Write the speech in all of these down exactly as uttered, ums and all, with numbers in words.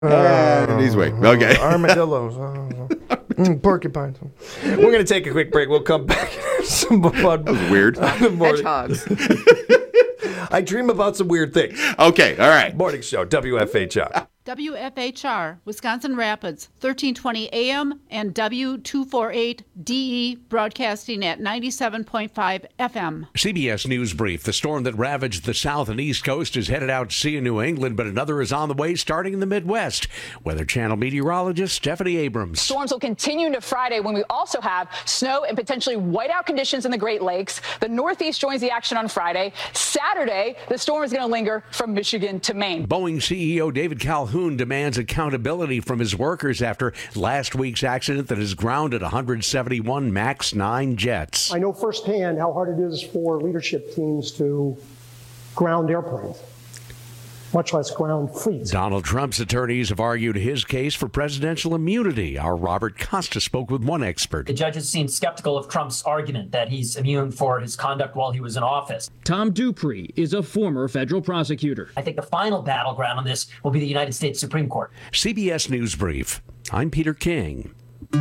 And he's waiting. Okay. Armadillos. mm, porcupines. We're going to take a quick break. We'll come back. Some fun. That was weird. Hedgehogs. I dream about some weird things. Okay, all right. Morning show, W F H R. W F H R, Wisconsin Rapids, thirteen twenty A M and W two forty-eight D E, broadcasting at ninety-seven point five F M. C B S News Brief. The storm that ravaged the south and east coast is headed out to sea in New England, but another is on the way starting in the Midwest. Weather Channel meteorologist Stephanie Abrams. Storms will continue into Friday when we also have snow and potentially whiteout conditions in the Great Lakes. The Northeast joins the action on Friday. Saturday, the storm is going to linger from Michigan to Maine. Boeing C E O David Calhoun demands accountability from his workers after last week's accident that has grounded one hundred seventy-one MAX nine jets. I know firsthand how hard it is for leadership teams to ground airplanes, much less ground fleets. Donald Trump's attorneys have argued his case for presidential immunity. Our Robert Costa spoke with one expert. The judges seem skeptical of Trump's argument that he's immune for his conduct while he was in office. Tom Dupree is a former federal prosecutor. I think the final battleground on this will be the United States Supreme Court. C B S News Brief. I'm Peter King.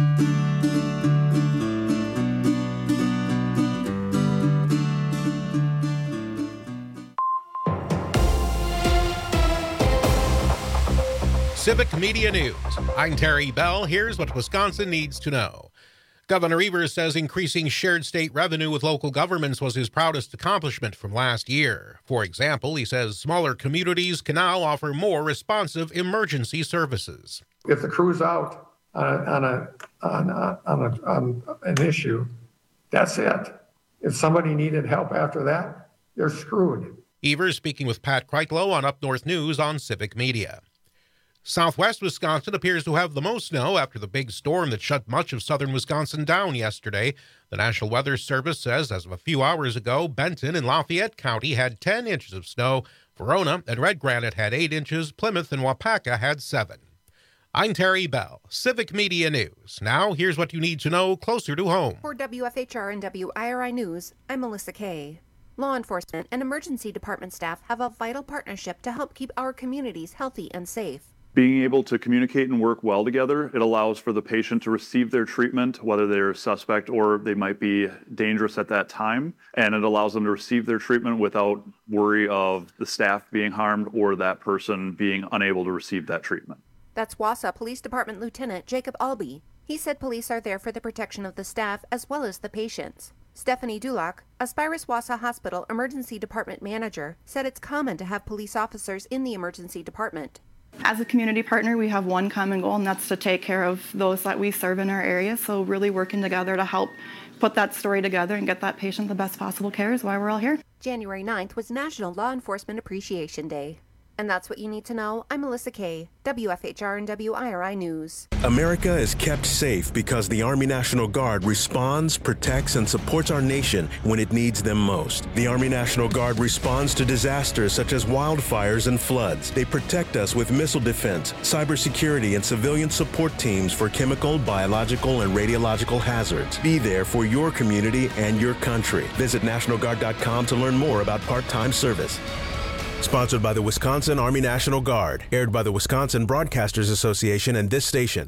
Civic Media News. I'm Terry Bell. Here's what Wisconsin needs to know. Governor Evers says increasing shared state revenue with local governments was his proudest accomplishment from last year. For example, he says smaller communities can now offer more responsive emergency services. If the crew's out on a, on a, on a, on, a, on an issue, that's it. If somebody needed help after that, they're screwed. Evers speaking with Pat Kreitlow on Up North News on Civic Media. Southwest Wisconsin appears to have the most snow after the big storm that shut much of southern Wisconsin down yesterday. The National Weather Service says as of a few hours ago, Benton and Lafayette County had ten inches of snow. Verona and Red Granite had eight inches. Plymouth and Wapaka had seven. I'm Terry Bell, Civic Media News. Now, here's what you need to know closer to home. For W F H R and W I R I News, I'm Melissa Kay. Law enforcement and emergency department staff have a vital partnership to help keep our communities healthy and safe. Being able to communicate and work well together, it allows for the patient to receive their treatment, whether they're suspect or they might be dangerous at that time, and it allows them to receive their treatment without worry of the staff being harmed or that person being unable to receive that treatment. That's Wausau Police Department Lieutenant Jacob Albee. He said police are there for the protection of the staff as well as the patients. Stephanie Dulac, Aspirus Wausau Hospital Emergency Department Manager, said it's common to have police officers in the emergency department. As a community partner, we have one common goal, and that's to take care of those that we serve in our area. So really working together to help put that story together and get that patient the best possible care is why we're all here. January ninth was National Law Enforcement Appreciation Day. And that's what you need to know. I'm Melissa Kay, W F H R and W I R I News. America is kept safe because the Army National Guard responds, protects, and supports our nation when it needs them most. The Army National Guard responds to disasters such as wildfires and floods. They protect us with missile defense, cybersecurity, and civilian support teams for chemical, biological, and radiological hazards. Be there for your community and your country. Visit National Guard dot com to learn more about part-time service. Sponsored by the Wisconsin Army National Guard. Aired by the Wisconsin Broadcasters Association and this station.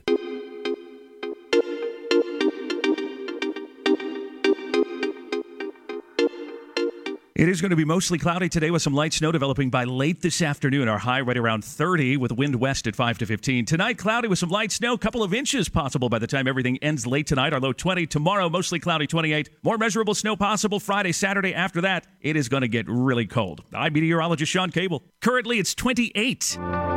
It is going to be mostly cloudy today with some light snow developing by late this afternoon. Our high right around thirty with wind west at five to fifteen. Tonight, cloudy with some light snow, couple of inches possible by the time everything ends late tonight. Our low twenty. Tomorrow, mostly cloudy, twenty-eight. More measurable snow possible Friday, Saturday. After that, it is going to get really cold. I'm meteorologist Sean Cable. Currently, it's twenty-eight.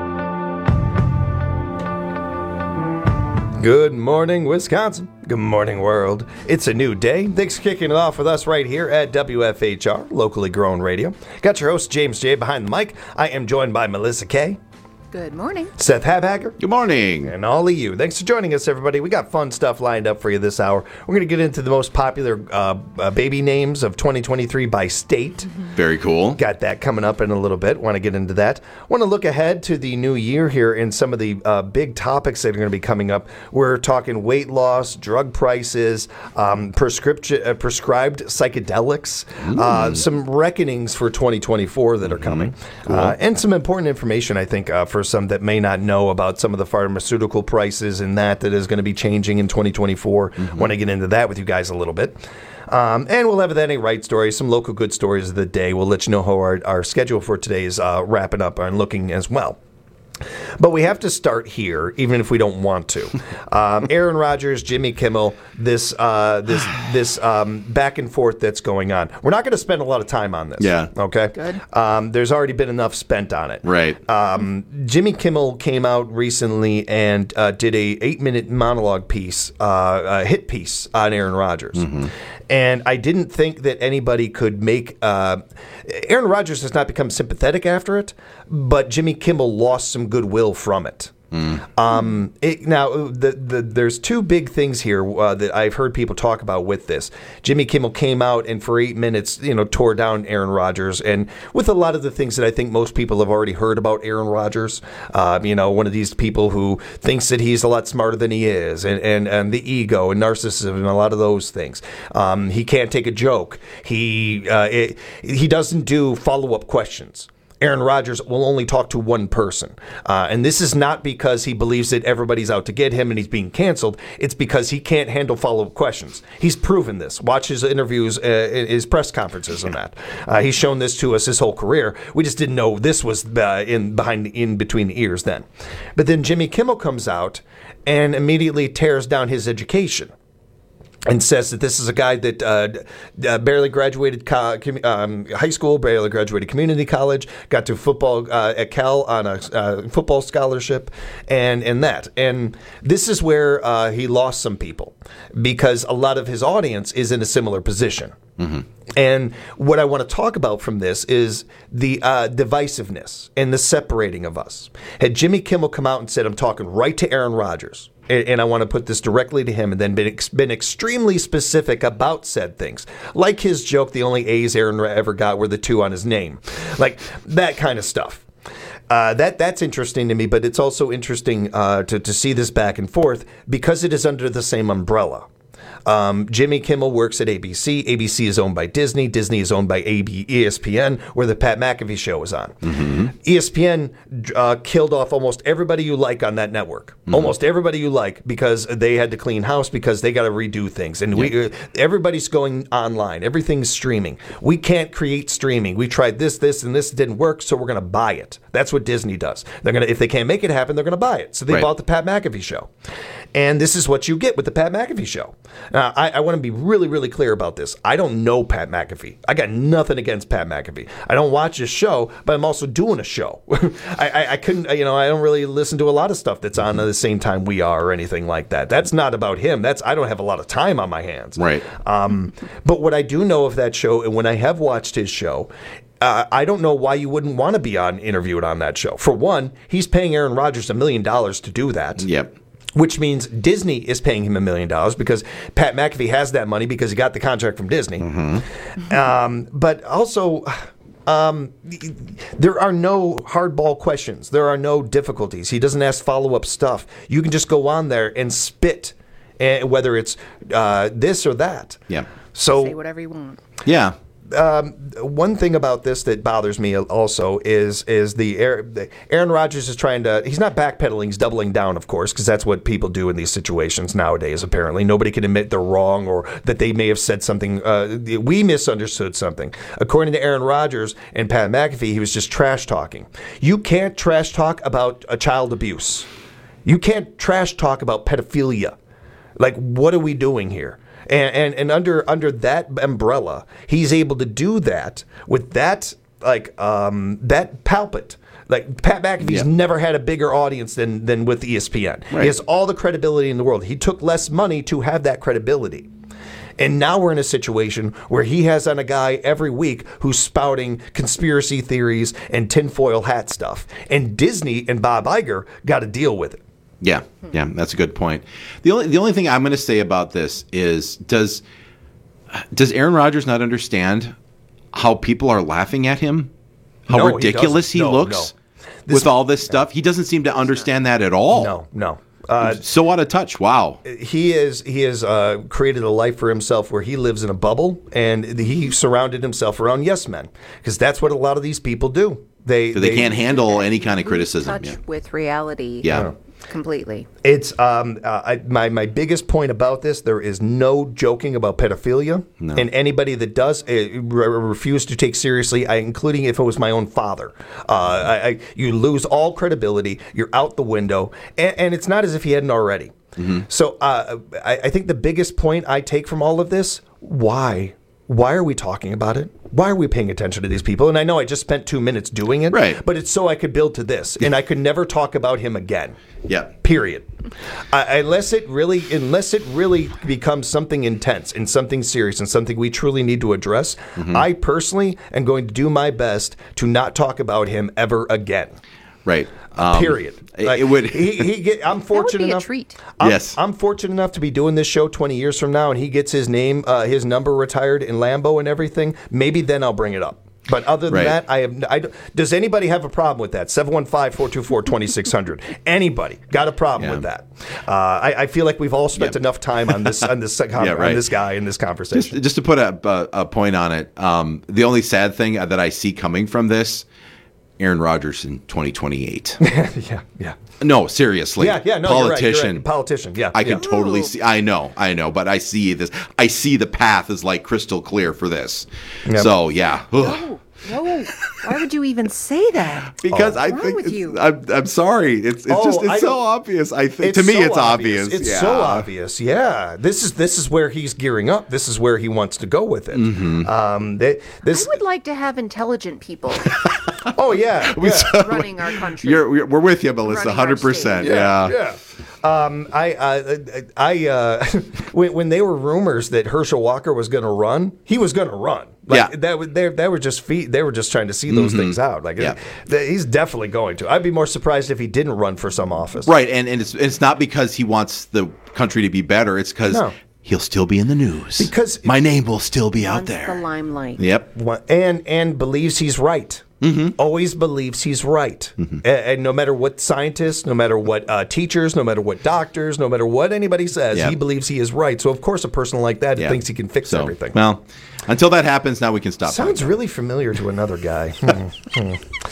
Good morning, Wisconsin. Good morning, world. It's a new day. Thanks for kicking it off with us right here at W F H R, locally grown radio. Got your host, James J., behind the mic. I am joined by Melissa Kay. Good morning. Seth Habhacker. Good morning. And all of you. Thanks for joining us, everybody. We got fun stuff lined up for you this hour. We're going to get into the most popular uh, uh, baby names of twenty twenty-three by state. Mm-hmm. Very cool. Got that coming up in a little bit. Want to get into that. Want to look ahead to the new year here and some of the uh, big topics that are going to be coming up. We're talking weight loss, drug prices, um, prescription, uh, prescribed psychedelics, uh, some reckonings for twenty twenty-four that are coming, mm-hmm. cool. uh, and some important information, I think, uh, for for some that may not know about some of the pharmaceutical prices and that that is going to be changing in twenty twenty-four. Mm-hmm. Want to get into that with you guys a little bit. Um, and we'll have that any right stories, some local good stories of the day. We'll let you know how our, our schedule for today is uh, wrapping up and looking as well. But we have to start here, even if we don't want to. Um, Aaron Rodgers, Jimmy Kimmel, this uh, this this um, back and forth that's going on. We're not going to spend a lot of time on this. Yeah. Okay. Good. Um, there's already been enough spent on it. Right. Um, Jimmy Kimmel came out recently and uh, did a eight minute monologue piece, uh, a hit piece on Aaron Rodgers. Mm-hmm. And I didn't think that anybody could make uh, Aaron Rodgers has not become sympathetic after it, but Jimmy Kimmel lost some goodwill from it. Mm. Um, it, now, the, the, there's two big things here uh, that I've heard people talk about with this. Jimmy Kimmel came out and for eight minutes, you know, tore down Aaron Rodgers, and with a lot of the things that I think most people have already heard about Aaron Rodgers. Uh, you know, one of these people who thinks that he's a lot smarter than he is, and and, and the ego and narcissism and a lot of those things. Um, he can't take a joke. He uh, it, he doesn't do follow-up questions. Aaron Rodgers will only talk to one person. Uh, and this is not because he believes that everybody's out to get him and he's being canceled. It's because he can't handle follow-up questions. He's proven this. Watch his interviews, uh, his press conferences and that. Uh, he's shown this to us his whole career. We just didn't know this was uh, in behind in between the ears then. But then Jimmy Kimmel comes out and immediately tears down his education. And says that this is a guy that uh, uh, barely graduated co- um, high school, barely graduated community college, got to football uh, at Cal on a uh, football scholarship, and and that. And this is where uh, he lost some people because a lot of his audience is in a similar position. Mm-hmm. And what I want to talk about from this is the uh, divisiveness and the separating of us. Had Jimmy Kimmel come out and said, I'm talking right to Aaron Rodgers, and, and I want to put this directly to him, and then been, ex- been extremely specific about said things, like his joke, the only A's Aaron ever got were the two on his name, like that kind of stuff. Uh, that that's interesting to me, but it's also interesting uh, to, to see this back and forth because it is under the same umbrella. Um, Jimmy Kimmel works at A B C. A B C is owned by Disney. Disney is owned by A B, E S P N, where the Pat McAfee show is on. Mm-hmm. E S P N uh, killed off almost everybody you like on that network. Mm-hmm. Almost everybody you like because they had to clean house because they got to redo things. And we uh, everybody's going online. Everything's streaming. We can't create streaming. We tried this, this, and this didn't work, so we're going to buy it. That's what Disney does. They're gonna if they can't make it happen, they're going to buy it. So they right. bought the Pat McAfee show. And this is what you get with the Pat McAfee show. Now, I, I want to be really, really clear about this. I don't know Pat McAfee. I got nothing against Pat McAfee. I don't watch his show, but I'm also doing a show. I, I, I couldn't, you know, I don't really listen to a lot of stuff that's on at the same time we are or anything like that. That's not about him. That's I don't have a lot of time on my hands. Right. Um, but what I do know of that show, and when I have watched his show, Uh, I don't know why you wouldn't want to be on interviewed on that show. For one, he's paying Aaron Rodgers a million dollars to do that. Yep. Which means Disney is paying him a million dollars because Pat McAfee has that money because he got the contract from Disney. Mm-hmm. Um, but also, um, there are no hardball questions. There are no difficulties. He doesn't ask follow-up stuff. You can just go on there and spit, uh, whether it's uh, this or that. Yeah. So say whatever you want. Yeah. Um, one thing about this that bothers me also is is the, the Aaron Rodgers is trying to he's not backpedaling, he's doubling down, of course, because that's what people do in these situations nowadays. Apparently, nobody can admit they're wrong or that they may have said something. Uh, we misunderstood something. According to Aaron Rodgers and Pat McAfee, he was just trash talking. You can't trash talk about a child abuse. You can't trash talk about pedophilia. Like, what are we doing here? And, and and under under that umbrella, he's able to do that with that like um, that palpate. Like Pat McAfee's yeah. never had a bigger audience than than with E S P N. Right. He has all the credibility in the world. He took less money to have that credibility. And now we're in a situation where he has on a guy every week who's spouting conspiracy theories and tinfoil hat stuff. And Disney and Bob Iger got to deal with it. Yeah, yeah, that's a good point. The only the only thing I'm going to say about this is does does Aaron Rodgers not understand how people are laughing at him? How no, ridiculous he, he no, looks no. This, with all this stuff? He doesn't seem to understand that at all. No, no. Uh, so out of touch. Wow. He is. He has uh, created a life for himself where he lives in a bubble, and he surrounded himself around yes men because that's what a lot of these people do. They So they, they can't handle any kind of lose criticism. touch Yeah. with reality. Yeah. Completely. It's um, uh, I, my my biggest point about this. There is no joking about pedophilia, No. and anybody that does uh, re- refuse to take seriously, I, including if it was my own father, uh, I, I, you lose all credibility. You're out the window, and, and it's not as if he hadn't already. Mm-hmm. So uh, I, I think the biggest point I take from all of this: why? Why are we talking about it? Why are we paying attention to these people? And I know I just spent two minutes doing it, right? But it's so I could build to this, and I could never talk about him again. Yeah. Period. Uh, unless it really, unless it really becomes something intense and something serious and something we truly need to address, Mhm. I personally am going to do my best to not talk about him ever again. Right. Um, Period. It, Like, it would. he, he get, I'm fortunate be a enough. treat. I'm, Yes. I'm fortunate enough to be doing this show twenty years from now, and he gets his name, uh, his number retired in Lambeau and everything. Maybe then I'll bring it up. But other than Right. that, I have. I, don't- does anybody have a problem with that? seven one five, four two four, two six zero zero. Anybody got a problem with that? Uh, I, I feel like we've all spent enough time on this on this Yeah, right. on this guy in this conversation. Just, just to put a, a, a point on it, um, the only sad thing that I see coming from this, Aaron Rodgers in twenty twenty-eight. yeah, yeah. No, seriously. Yeah, yeah, no, you're right, you're politician. right. Politician, yeah, I yeah. can totally see. I know, I know, but I see this. I see the path is like crystal clear for this. Yep. So yeah. Ugh. No, no. Why would you even say that? Because Oh. I What's wrong think with it's, you? I'm, I'm sorry. It's it's Oh, just I it's so don't- obvious. I think to me so it's obvious. It's yeah. so obvious. Yeah, this is this is where he's gearing up. This is where he wants to go with it. Mm-hmm. Um, they, this. I would like to have intelligent people Oh yeah, We yeah. saw- running our country. You're, we're we're with you, Melissa. Running our Hundred percent. state. Yeah. yeah. Um, I, uh, I, uh, when, when they were rumors that Herschel Walker was going to run, he was going to run. Like, Yeah. that was they, they were just feet. They were just trying to see those Mhm. things out. Like, Yeah. th- he's definitely going to. I'd be more surprised if he didn't run for some office. Right, and and it's it's not because he wants the country to be better. It's because No. he'll still be in the news. Because my name will still be out Wants there. the limelight. Yep. Wha- And and believes he's right. Mm-hmm. Always believes he's right. A- And, no matter what scientists, no matter what uh, teachers, no matter what doctors, no matter what anybody says, Yeah. he believes he is right. So of course, a person like that Yeah. thinks he can fix So, everything. well, until that happens, now we can stop. Sounds really familiar to another guy. Hmm, hmm.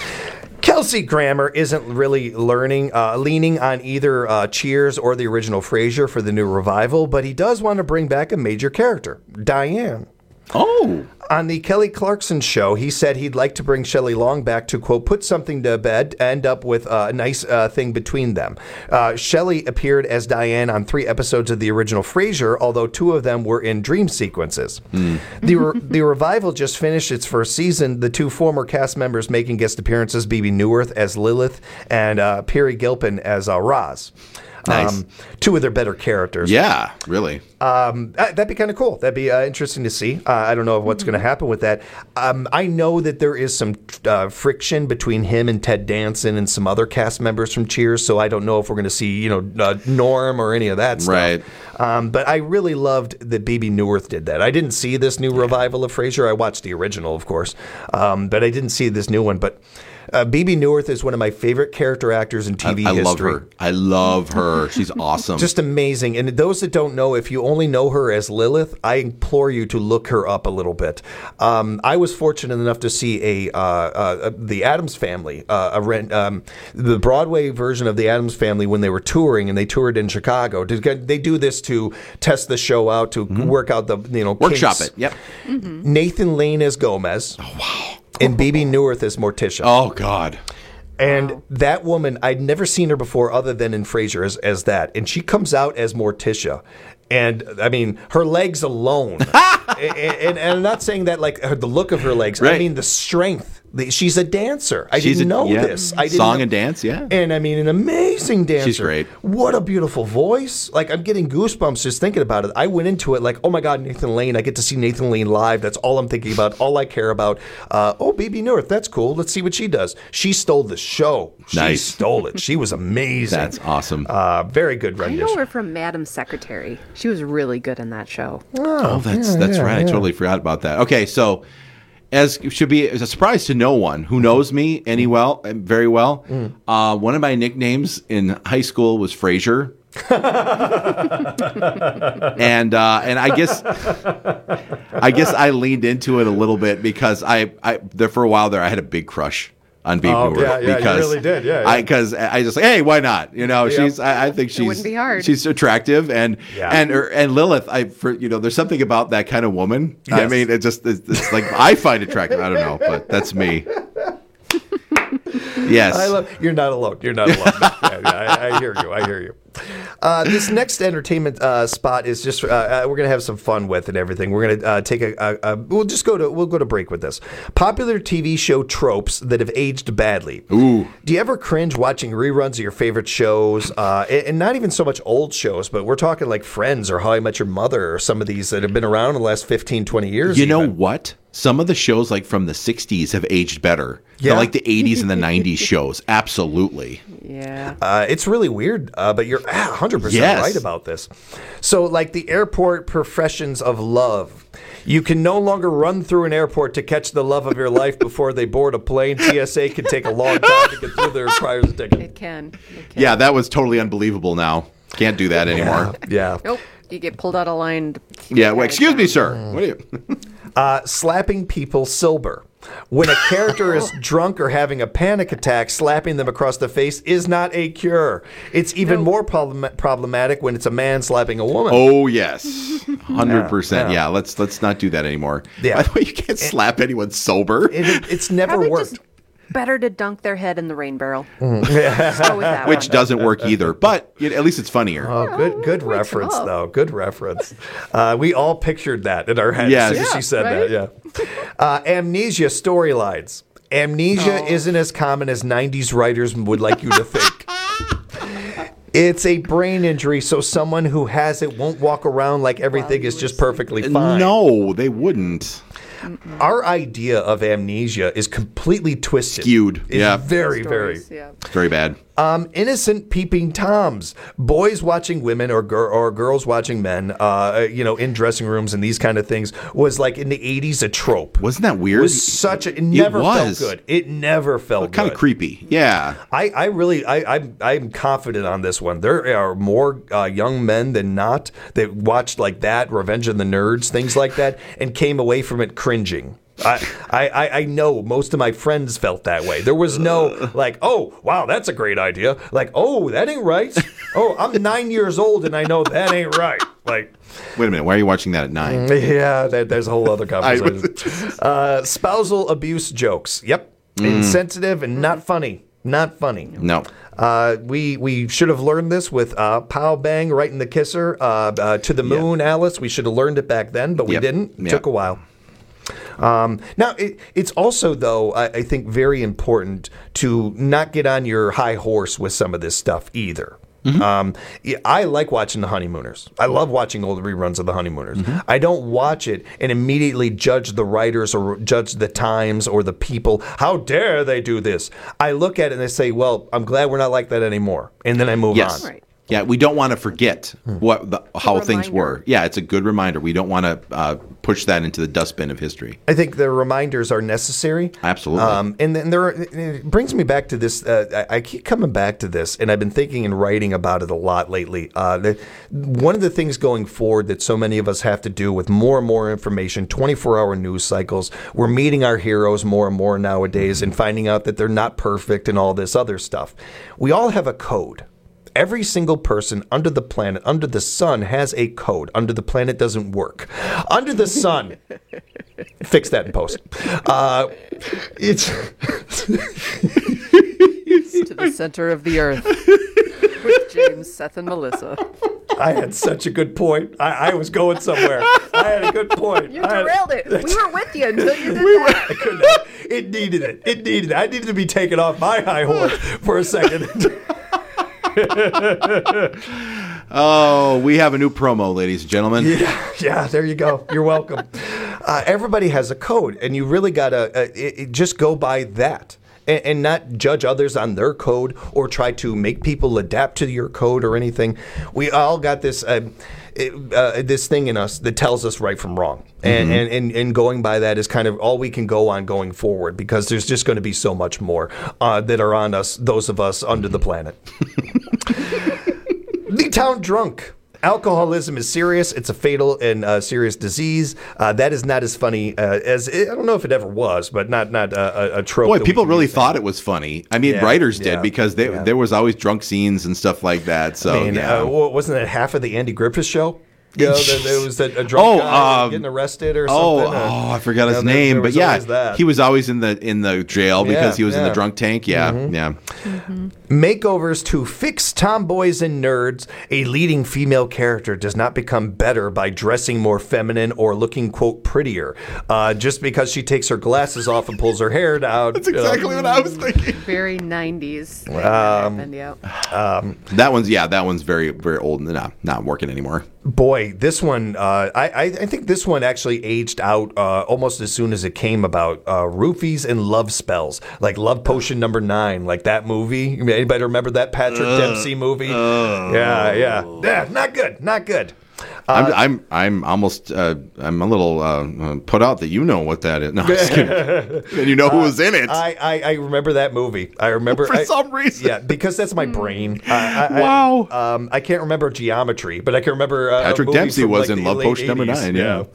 Kelsey Grammer isn't really learning, uh, leaning on either uh, Cheers or the original Frasier for the new revival, but he does want to bring back a major character, Diane. Oh. On the Kelly Clarkson show, he said he'd like to bring Shelley Long back to, quote, put something to bed, end up with uh, a nice uh, thing between them. Uh, Shelley appeared as Diane on three episodes of the original Frasier, although two of them were in dream sequences. The, re- the revival just finished its first season, the two former cast members making guest appearances, Bebe Neuwirth as Lilith and uh, Perry Gilpin as uh, Roz. Nice. Um, two of their better characters. Yeah, really. Um, that- that'd be kind of cool. That'd be uh, interesting to see. Uh, I don't know what's going to happen with that. Um, I know that there is some uh, friction between him and Ted Danson and some other cast members from Cheers. So I don't know if we're going to see, you know, uh, Norm or any of that stuff. Right. Um, but I really loved that Bebe Neuwirth did that. I didn't see this new revival of Frasier. I watched the original, of course, um, but I didn't see this new one. But uh, Bebe Neuwirth is one of my favorite character actors in T V I, I history. love her. I love her. She's awesome. Just amazing. And those that don't know, if you only know her as Lilith, I implore you to look her up a little bit. Um, I was fortunate enough to see a uh, uh, the Addams Family, uh, a rent, um, the Broadway version of the Addams Family when they were touring, and they toured in Chicago. They do this to test the show out, to work out the you know Workshop kinks. it. Yep. Nathan Lane as Gomez. Oh wow. And Bebe Neuwirth as Morticia. Oh God. And that woman, I'd never seen her before other than in Frasier as, as that. And she comes out as Morticia. And I mean, her legs alone. and, and, and I'm not saying that like her, the look of her legs. I Right. mean, the strength. The, she's a dancer. I She's didn't a- know yeah. this. I didn't Song know- and dance, yeah. And I mean, an amazing dancer. She's great. What a beautiful voice. Like, I'm getting goosebumps just thinking about it. I went into it like, oh my God, Nathan Lane. I get to see Nathan Lane live. That's all I'm thinking about. All I care about. Uh, oh, Bebe Neuwirth. That's cool. Let's see what she does. She stole the show. She Nice. stole it. She was amazing. That's awesome. Uh, very good I rendition. know her from Madam Secretary. She was really good in that show. Oh, that's yeah, that's yeah, right. I yeah. totally forgot about that. Okay, so as should be as a surprise to no one who knows me any well, very well. Mm. Uh, one of my nicknames in high school was Frasier. and uh, and I guess I guess I leaned into it a little bit because I, I there for a while there I had a big crush on Beep Oh, Newer yeah, yeah, you because really did, yeah, yeah. I because I just like, hey, why not? You know, Yep. she's I, I think she's wouldn't be hard. she's attractive and Yeah. and er, and Lilith. I for you know, there's something about that kind of woman. I Yes. mean, it just it's, it's like I find attractive. I don't know, but that's me. Yes, I love. You're not alone. You're not alone. Yeah, yeah, I, I hear you. I hear you. Uh, this next entertainment uh, spot is just uh, uh, we're gonna have some fun with and everything. We're gonna uh, take a, a, a. We'll just go to we'll go to break with this. Popular T V show tropes that have aged badly. Ooh. Do you ever cringe watching reruns of your favorite shows? Uh, and, and not even so much old shows, but we're talking like Friends or How I Met Your Mother or some of these that have been around in the last fifteen, twenty years. You know even. what? Some of the shows like from the sixties have aged better. Yeah. They're like the eighties and the nineties shows. Absolutely. Yeah. Uh, it's really weird, uh, but you're one hundred percent Yes. right about this. So, like the airport professions of love. You can no longer run through an airport to catch the love of your life before they board a plane. T S A can take a long time to get through their requires a ticket. It can. It can. Yeah, that was totally unbelievable now. Can't do that anymore. Yeah. Nope. You get pulled out of line. Yeah, well, excuse me, sir. What are you? Uh, slapping people sober. When a character is drunk or having a panic attack, slapping them across the face is not a cure. It's even more problem- problematic when it's a man slapping a woman. Oh yes, hundred percent. Yeah, Yeah, yeah. let's let's not do that anymore. Yeah. By the way, you can't slap anyone sober. It, it's never Probably worked. just better to dunk their head in the rain barrel. Mm. Let's go with that Which one. doesn't work either, but it, at least it's funnier. Oh, good, good reference up. though. Good reference. Uh, we all pictured that in our heads. Yes. as soon as Yeah, she said right? that. Yeah. Uh, amnesia storylines. Amnesia isn't as common as nineties writers would like you to think. It's a brain injury, so someone who has it won't walk around like everything is just perfectly fine. No, they wouldn't. Our idea of amnesia is completely twisted. Skewed. It's Yeah. very, very. Stories, yeah. It's very bad. Um, innocent peeping toms, boys watching women or gir- or girls watching men, uh, you know, in dressing rooms and these kind of things was like in the eighties a trope. Wasn't that It weird? was such a. It never was. felt good. It never felt Kind good. of creepy. Yeah. I, I really I, I I'm confident on this one. There are more uh, young men than not that watched like that, Revenge of the Nerds, things like that, and came away from it cringing. I, I, I- I know most of my friends felt that way. There was no like, oh wow, that's a great idea. Like, oh, that ain't right. Oh, I'm nine years old and I know that ain't right. Like, Wait a minute. Why are you watching that at nine? yeah, that, there's a whole other conversation. uh, spousal abuse jokes. Yep, insensitive and not funny. Not funny. No. Uh, we we should have learned this with uh, Pow Bang right in the kisser uh, uh, to the moon, Alice. We should have learned it back then, but we Yep. didn't. It Yep. took a while. Um, now, it, it's also, though, I, I think very important to not get on your high horse with some of this stuff either. Um, yeah, I like watching The Honeymooners. I love watching old reruns of The Honeymooners. I don't watch it and immediately judge the writers or judge the times or the people. How dare they do this? I look at it and I say, well, I'm glad we're not like that anymore. And then I move Yes. on. Right. Yeah, we don't want to forget what the, how things reminder. were. Yeah, it's a good reminder. We don't want to uh, push that into the dustbin of history. I think the reminders are necessary. Absolutely. Um, and then there, are, it brings me back to this. Uh, I I keep coming back to this, and I've been thinking and writing about it a lot lately. Uh, the, one of the things going forward that so many of us have to do with more and more information, twenty-four hour news cycles, we're meeting our heroes more and more nowadays and finding out that they're not perfect and all this other stuff. We all have a code. Every single person under the planet, under the sun, has a code. Under the planet doesn't work. Under the sun, fix that in post. Uh, it's To the center of the earth with James, Seth, and Melissa. I had such a good point. I, I was going somewhere. I had a good point. You I had- derailed it. We were with you until you did We were, that. I couldn't have- it needed it. It needed it. I needed to be taken off my high horse for a second. Oh, we have a new promo, ladies and gentlemen. Yeah, yeah, there you go. You're welcome. Uh, everybody has a code, and you really got to uh, it, it just go by that. And, and not judge others on their code or try to make people adapt to your code or anything. We all got this uh, it, uh, this thing in us that tells us right from wrong. And, Mhm. and, and, and going by that is kind of all we can go on going forward because there's just going to be so much more uh, that are on us, those of us under the planet. The town drunk. Alcoholism is serious. It's a fatal and uh, serious disease. Uh, that is not as funny uh, as it, I don't know if it ever was, but not not uh, a, a trope. Boy, that people we can really use thought it was funny. I mean, Yeah, writers did yeah, because they, yeah. there was always drunk scenes and stuff like that. So I mean, yeah. uh, wa- wasn't that half of the Andy Griffith show? You know, there, there was a, a drunk Oh, guy um, getting arrested or Oh, something. oh, uh, I forgot you his know, there- name, there but was yeah, always that. he was always in the in the jail because Yeah, he was in yeah. the drunk tank. Yeah, Mhm. yeah. Makeovers to fix tomboys and nerds. A leading female character does not become better by dressing more feminine or looking, quote, prettier. Uh, just because she takes her glasses off and pulls her hair down. That's exactly what I was thinking. Very nineties. thing that Um, happened, yeah. Um, That one's yeah, that one's very very old and not not working anymore. Boy, this one, uh, I, I, I think this one actually aged out uh, almost as soon as it came about. Uh, roofies and love spells, like Love Potion Number Nine, like that movie. Anybody remember that Patrick Uh, Dempsey movie? yeah, yeah, yeah. Not good, not good. Uh, I'm I'm I'm almost uh, I'm a little uh, put out that you know what that is. No, I'm just kidding. And you know who was in it. I, I, I remember that movie. I remember For I- some reason. Yeah, because that's my brain. I, I, Wow. I, um, I can't remember Geometry, but I can remember uh, a Patrick movie Dempsey from, was like, in the Love late Potion Number eighties. Nine, yeah.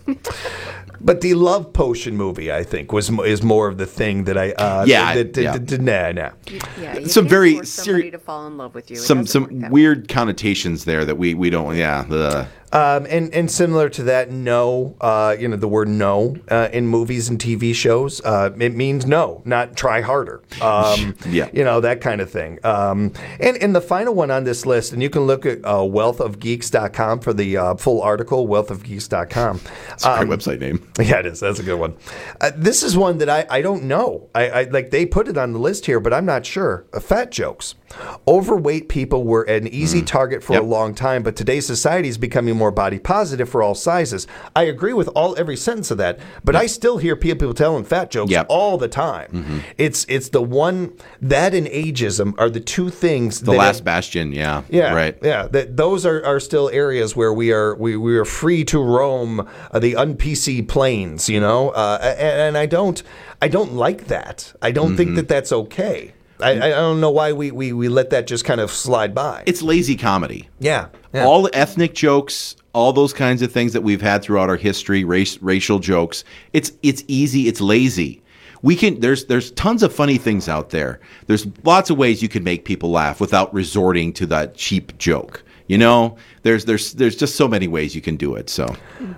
But the Love Potion movie, I think, was mo- is more of the thing that I uh, Yeah, that, that, yeah. that- that- nah, nah. Yeah, you Some can't very force somebody seri- to fall in love with you. It Some doesn't work some that weird connotations there that we we don't. Yeah, the Um, and, and similar to that, no, uh, you know, the word no uh, in movies and T V shows, uh, it means no, not try harder. Um, Yeah. You know, that kind of thing. Um, and, and the final one on this list, and you can look at uh, wealth of geeks dot com for the uh, full article, wealth of geeks dot com. It's a great website name. Yeah, it is. That's a good one. Uh, this is one that I, I don't know. I, I like they put it on the list here, but I'm not sure. Uh, fat jokes. Overweight people were an easy target for Yep. a long time, but today's society is becoming more body positive for all sizes. I agree with all every sentence of that, but I still hear people telling fat jokes Yep. all the time. Mhm. It's it's the one that and ageism are the two things. the that last have- bastion. Yeah, yeah, right. Yeah, that those are, are still areas where we are we, we are free to roam uh, the un-P C plains, you know, uh, and, and I don't I don't like that. I don't think Mhm. that that's okay. I, I don't know why we, we, we let that just kind of slide by. It's lazy comedy. Yeah, yeah. All the ethnic jokes, all those kinds of things that we've had throughout our history, race, racial jokes. It's it's easy. It's lazy. We can. There's there's tons of funny things out there. There's lots of ways you can make people laugh without resorting to that cheap joke. You know, there's there's there's just so many ways you can do it. So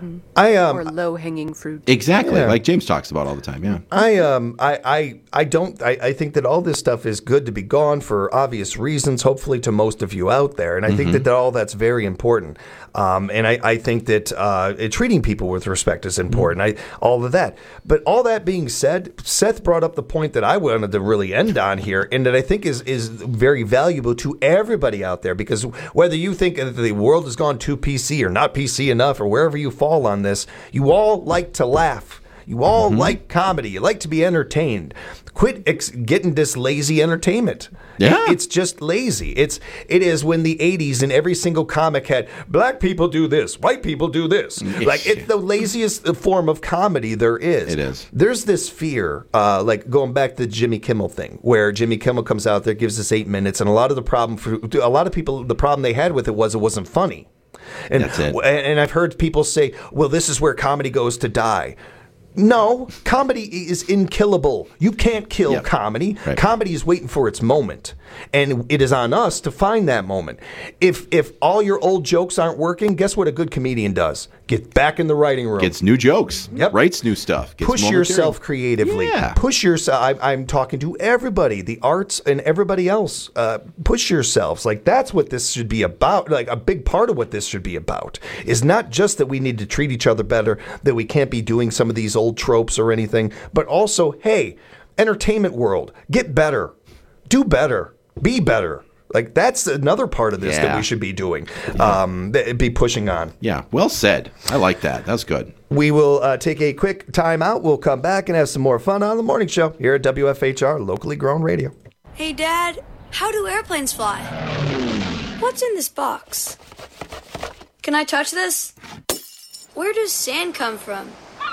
I um or low hanging fruit. exactly, Yeah. like James talks about all the time. Yeah. I um I I, I don't I, I think that all this stuff is good to be gone for obvious reasons, hopefully to most of you out there. And I think Mhm. that, that all that's very important. Um and I, I think that uh treating people with respect is important. I all of that. But all that being said, Seth brought up the point that I wanted to really end on here and that I think is is very valuable to everybody out there, because whether you think that the world has gone too P C or not P C enough or wherever you fall on this, you all like to laugh. You all like comedy. You like to be entertained. Quit ex- getting this lazy entertainment. Yeah. It- it's just lazy. It's it is when the eighties and every single comic had black people do this, white people do this. Like it's the laziest form of comedy there is. It is. There's this fear, uh, like going back to the Jimmy Kimmel thing, where Jimmy Kimmel comes out there, gives us eight minutes, and a lot of the problem for a lot of people, the problem they had with it was it wasn't funny. And, That's it. and I've heard people say, well, this is where comedy goes to die. No, comedy is inkillable. You can't kill Yep. comedy. Right. Comedy is waiting for its moment, and it is on us to find that moment. If if all your old jokes aren't working, guess what a good comedian does? Get back in the writing room. Gets new jokes. Yep. Writes new stuff. Gets Push more yourself material. creatively. Yeah. Push yourself. I'm, I'm talking to everybody, the arts and everybody else. Uh, push yourselves. Like that's what this should be about. Like a big part of what this should be about is not just that we need to treat each other better, that we can't be doing some of these old tropes or anything, but also, hey, entertainment world, get better, do better, be better. Like that's another part of this that Yeah. we should be doing, um, th- be pushing on. Yeah. Well said. I like that. That's good. We will uh, take a quick time out. We'll come back and have some more fun on the morning show here at W F H R, locally grown radio. Hey, Dad, how do airplanes fly? What's in this box? Can I touch this? Where does sand come from?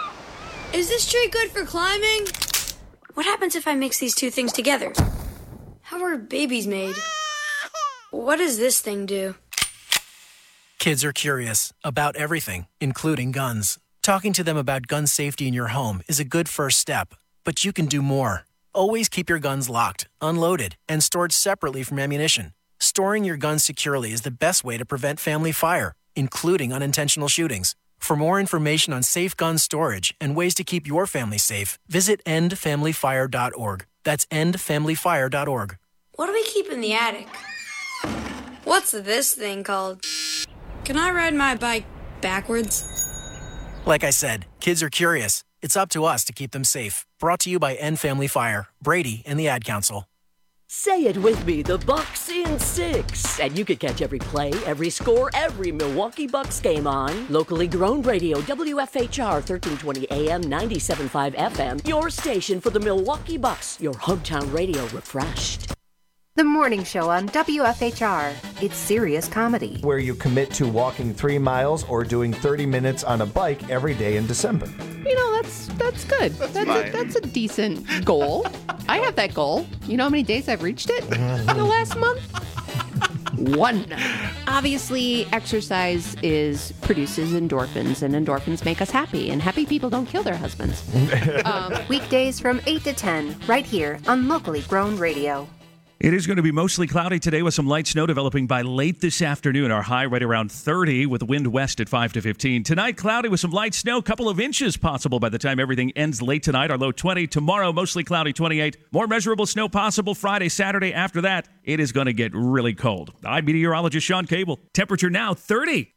Is this tree good for climbing? What happens if I mix these two things together? How are babies made? What does this thing do? Kids are curious about everything, including guns. Talking to them about gun safety in your home is a good first step, but you can do more. Always keep your guns locked, unloaded, and stored separately from ammunition. Storing your guns securely is the best way to prevent family fire, including unintentional shootings. For more information on safe gun storage and ways to keep your family safe, visit end family fire dot org. That's end family fire dot org. What do we keep in the attic? What's this thing called? Can I ride my bike backwards? Like I said, kids are curious. It's up to us to keep them safe. Brought to you by End Family Fire, Brady, and the Ad Council. Say it with me, the Bucks in six. And you can catch every play, every score, every Milwaukee Bucks game on locally grown radio, W F H R thirteen twenty A M, ninety-seven point five F M. Your station for the Milwaukee Bucks, your hometown radio refreshed. The morning show on W F H R. It's serious comedy. Where you commit to walking three miles or doing thirty minutes on a bike every day in December. You know, that's that's good. That's, that's, a, that's a decent goal. I have that goal. You know how many days I've reached it in the last month? One. Obviously, exercise is produces endorphins, and endorphins make us happy, and happy people don't kill their husbands. um, Weekdays from eight to ten, right here on Locally Grown Radio. It is going to be mostly cloudy today with some light snow developing by late this afternoon. Our high right around thirty with wind west at five to fifteen. Tonight, cloudy with some light snow, couple of inches possible by the time everything ends late tonight. Our low twenty. Tomorrow, mostly cloudy, twenty-eight. More measurable snow possible Friday, Saturday. After that, it is going to get really cold. I'm meteorologist Sean Cable. Temperature now thirty.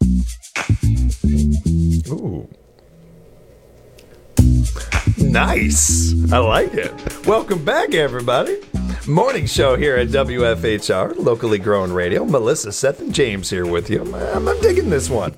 Ooh. Nice. I like it. Welcome back, everybody. Morning show here at W F H R, locally grown radio. Melissa, Seth, and James here with you. I'm, I'm digging this one.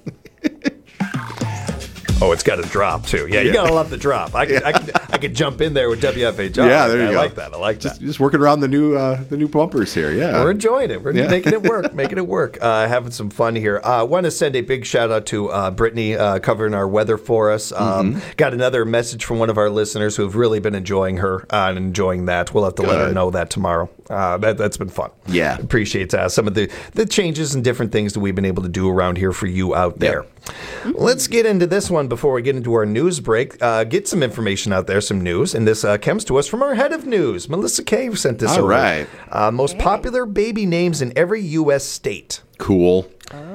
Oh, it's got a drop, too. Yeah, you Yeah. gotta love the drop. I could, I could, I could jump in there with W F H R. Yeah, there you I go. like that. I like just, that. Just working around the new uh, the new bumpers here. Yeah, We're enjoying it. We're Yeah. making it work. Making it work. Uh, having some fun here. I uh, want to send a big shout out to uh, Brittany uh, covering our weather for us. Um, Mm-hmm. Got another message from one of our listeners who have really been enjoying her uh, and enjoying that. We'll have to let her Good. know that tomorrow. Uh, that, that's been fun. Yeah. Appreciate uh, some of the, the changes and different things that we've been able to do around here for you out there. Let's get into this one before we get into our news break. Uh, get some information out there, some news. And this uh, comes to us from our head of news. Melissa Cave sent this All over. right. Uh, most popular baby names in every U S state. Cool.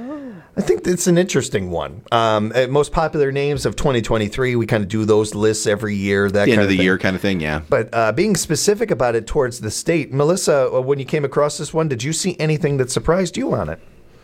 I think it's an interesting one. Um, uh, most popular names of twenty twenty-three. We kind of do those lists every year. That The kind end of the thing. year kind of thing. Yeah. But uh, being specific about it towards the state, Melissa, uh, when you came across this one, did you see anything that surprised you on it?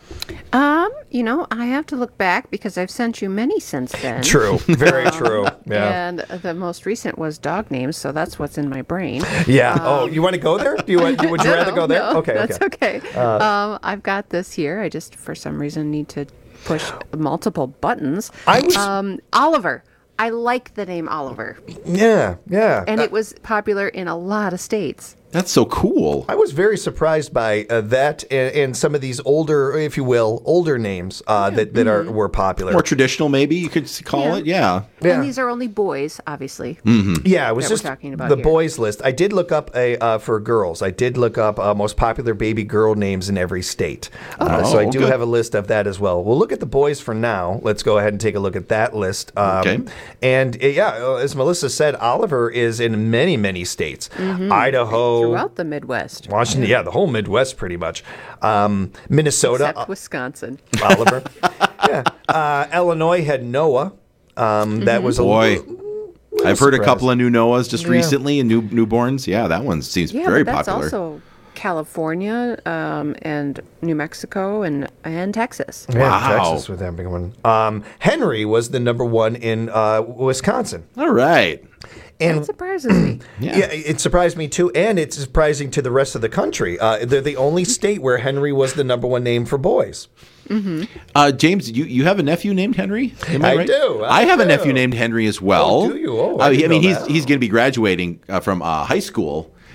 Um, you know, I have to look back because I've sent you many since then. True. Very true. Yeah. And the most recent was dog names, so that's what's in my brain. Yeah. Um, oh, you want to go there? Do you want? Would you no, rather go there? no, okay. That's okay. okay. Uh, um, I've got this here. I just, for some reason, need to push multiple buttons. I was- um, Oliver. I like the name Oliver. Yeah. Yeah. And Uh, it was popular in a lot of states. That's so cool. I was very surprised by uh, that and, and some of these older, if you will, older names uh, that, that are were popular. More traditional, maybe you could call Yeah. it. Yeah. And these are only boys, obviously. Mm-hmm. Yeah, it was that we're just talking about the here. boys list. I did look up a uh, for girls. I did look up uh, most popular baby girl names in every state. Uh, Oh, so I do good. have a list of that as well. We'll look at the boys for now. Let's go ahead and take a look at that list. Um, Okay. And uh, yeah, uh, as Melissa said, Oliver is in many, many states. Mhm. Idaho, Throughout the Midwest. Washington, yeah, the whole Midwest pretty much. Um, Minnesota, Except Wisconsin. Oliver. yeah. Uh, Illinois had Noah. Um, That was a Boy. little- I've heard a surprised. couple of new Noahs just Yeah. recently and new newborns. Yeah, that one seems Yeah, very but that's popular. also California um, and New Mexico and and Texas. Yeah, Wow. Texas with that big one. Um, Henry was the number one in uh, Wisconsin. All right. And That surprises me. yeah. it surprised me too, and it's surprising to the rest of the country. Uh, they're the only state where Henry was the number one name for boys. Mm-hmm. Uh, James, you, you have a nephew named Henry? Am I, I right? do, I I, have a do. nephew named Henry as well. Oh, do you? Oh, I Uh, didn't I mean, know he's that. he's going to be graduating uh, from uh, high school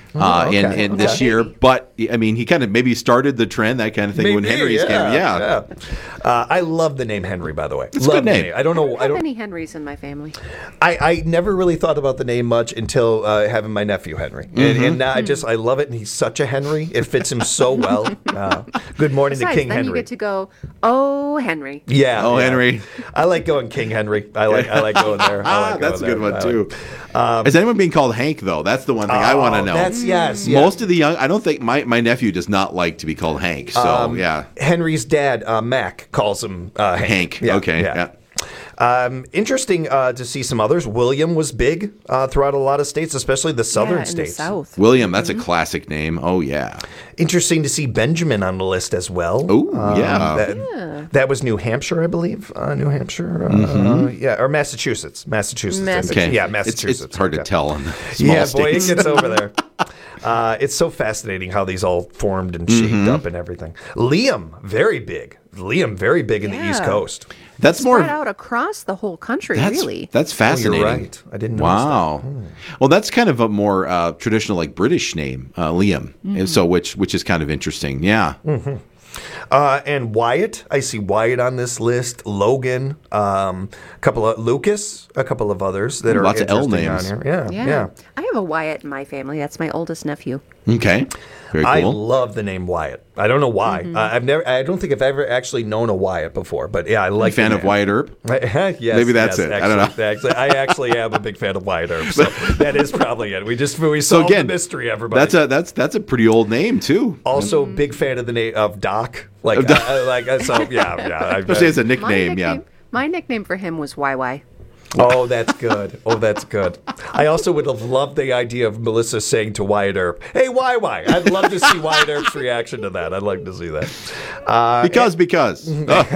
uh, Oh, in, okay. in this Okay. year. But I mean, he kind of maybe started the trend, that kind of thing when Maybe, Henry's came. Yeah. yeah. Uh, I love the name Henry, by the way. It's a love good the name. I don't know. I How don't. many Henrys in my family? I, I never really thought about the name much until uh, having my nephew Henry, and, Mhm. and now I just I love it, and he's such a Henry. It fits him so well. Uh, good morning Besides, to King then you Henry. get to go, oh, Henry. Yeah. Oh, yeah. Henry. I like going King Henry. I like I like going there. I like That's a going good there. one I too. like- Is anyone being called Hank though? That's the one thing I want to Oh, know. that's- yes, yeah. Most of the young, I don't think my, my nephew does not like to be called Hank. So Um, yeah, Henry's dad, uh, Mac, calls him uh, Hank. Hank. Yeah, okay. yeah. Yeah. Um, interesting uh, to see some others. William was big uh, throughout a lot of states, especially the southern in the states. South. William, that's a classic name. Oh yeah. Interesting to see Benjamin on the list as well. Oh Um, yeah. That, that was New Hampshire, I believe. Uh, New Hampshire. Uh, Mhm. Yeah, or Massachusetts. Massachusetts. I think. Okay. Yeah, It's- Massachusetts. It's, hard to Okay. tell on the small Yeah, boy, states. it gets over there. Uh, it's so fascinating how these all formed and shaped Mhm. up and everything. Liam, very big. Liam, very big in the East Yeah. Coast. That's Spread more. out across the whole country, That's really. that's Oh, fascinating. you're right. I didn't notice Wow. Well, that's kind of a more uh, traditional, like British name, uh, Liam. Mhm. And so, which which is kind of interesting. Yeah. hmm Uh, and Wyatt, I see Wyatt on this list. Logan, um, a couple of Lucas, a couple of others that Ooh, are lots of L interesting on names. here. Yeah, Yeah. yeah. I have a Wyatt in my family. That's my oldest nephew. Okay. Very I cool. love the name Wyatt. I don't know why. Mhm. Uh, I've never. I don't think I've ever actually known a Wyatt before. But yeah, I like. a fan the of name. Wyatt Earp? yes, Maybe that's yes, it. I Actually, don't know. Actually, I actually am a big fan of Wyatt Earp. So that is probably it. We just we So solved again, the mystery. Everybody. That's a that's that's a pretty old name too. also big fan of the name of Doc. Like, Of Doc. uh, like uh, so. Yeah, yeah. I, Especially as a My nickname. Yeah. nickname, my nickname for him was Y Y. Oh, that's good. Oh, that's good. I also would have loved the idea of Melissa saying to Wyatt Earp, "Hey, Y Y." I'd love to see Wyatt Earp's reaction to that. I'd like to see that. Uh, Because because.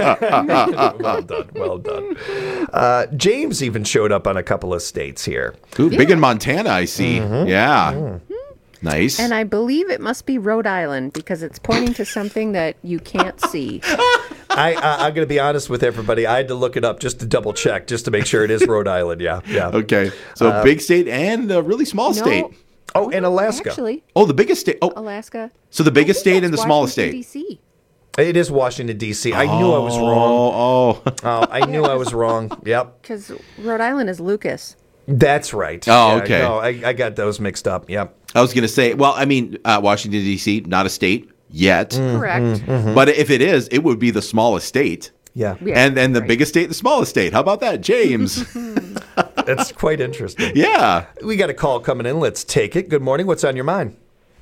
well done. Well done. Uh, James even showed up on a couple of states here. Ooh, big in Montana, I see. Mm-hmm. Yeah. Nice. And I believe it must be Rhode Island because it's pointing to something that you can't see. I, I, I'm going to be honest with everybody. I had to look it up just to double check, just to make sure it is Rhode Island. Yeah, yeah. Okay. So Uh, big state and a really small No. state. Oh, and Alaska. Actually, Oh, the biggest state. Oh, Alaska. so the biggest state and the That's smallest Washington, state. D C. It is Washington, D C. I knew I was wrong. Oh, oh. Oh, I knew I was wrong. Yep. Because Rhode Island is Lucas. That's right. Oh, Yeah, okay. No, I, I got those mixed up. Yep. I was going to say, well, I mean, uh, Washington, D C, not a state yet. Correct. But if it is, it would be the smallest state. Yeah. Yeah, and and the right. biggest state, the smallest state. How about that, James? That's quite interesting. Yeah. We got a call coming in. Let's take it. Good morning. What's on your mind?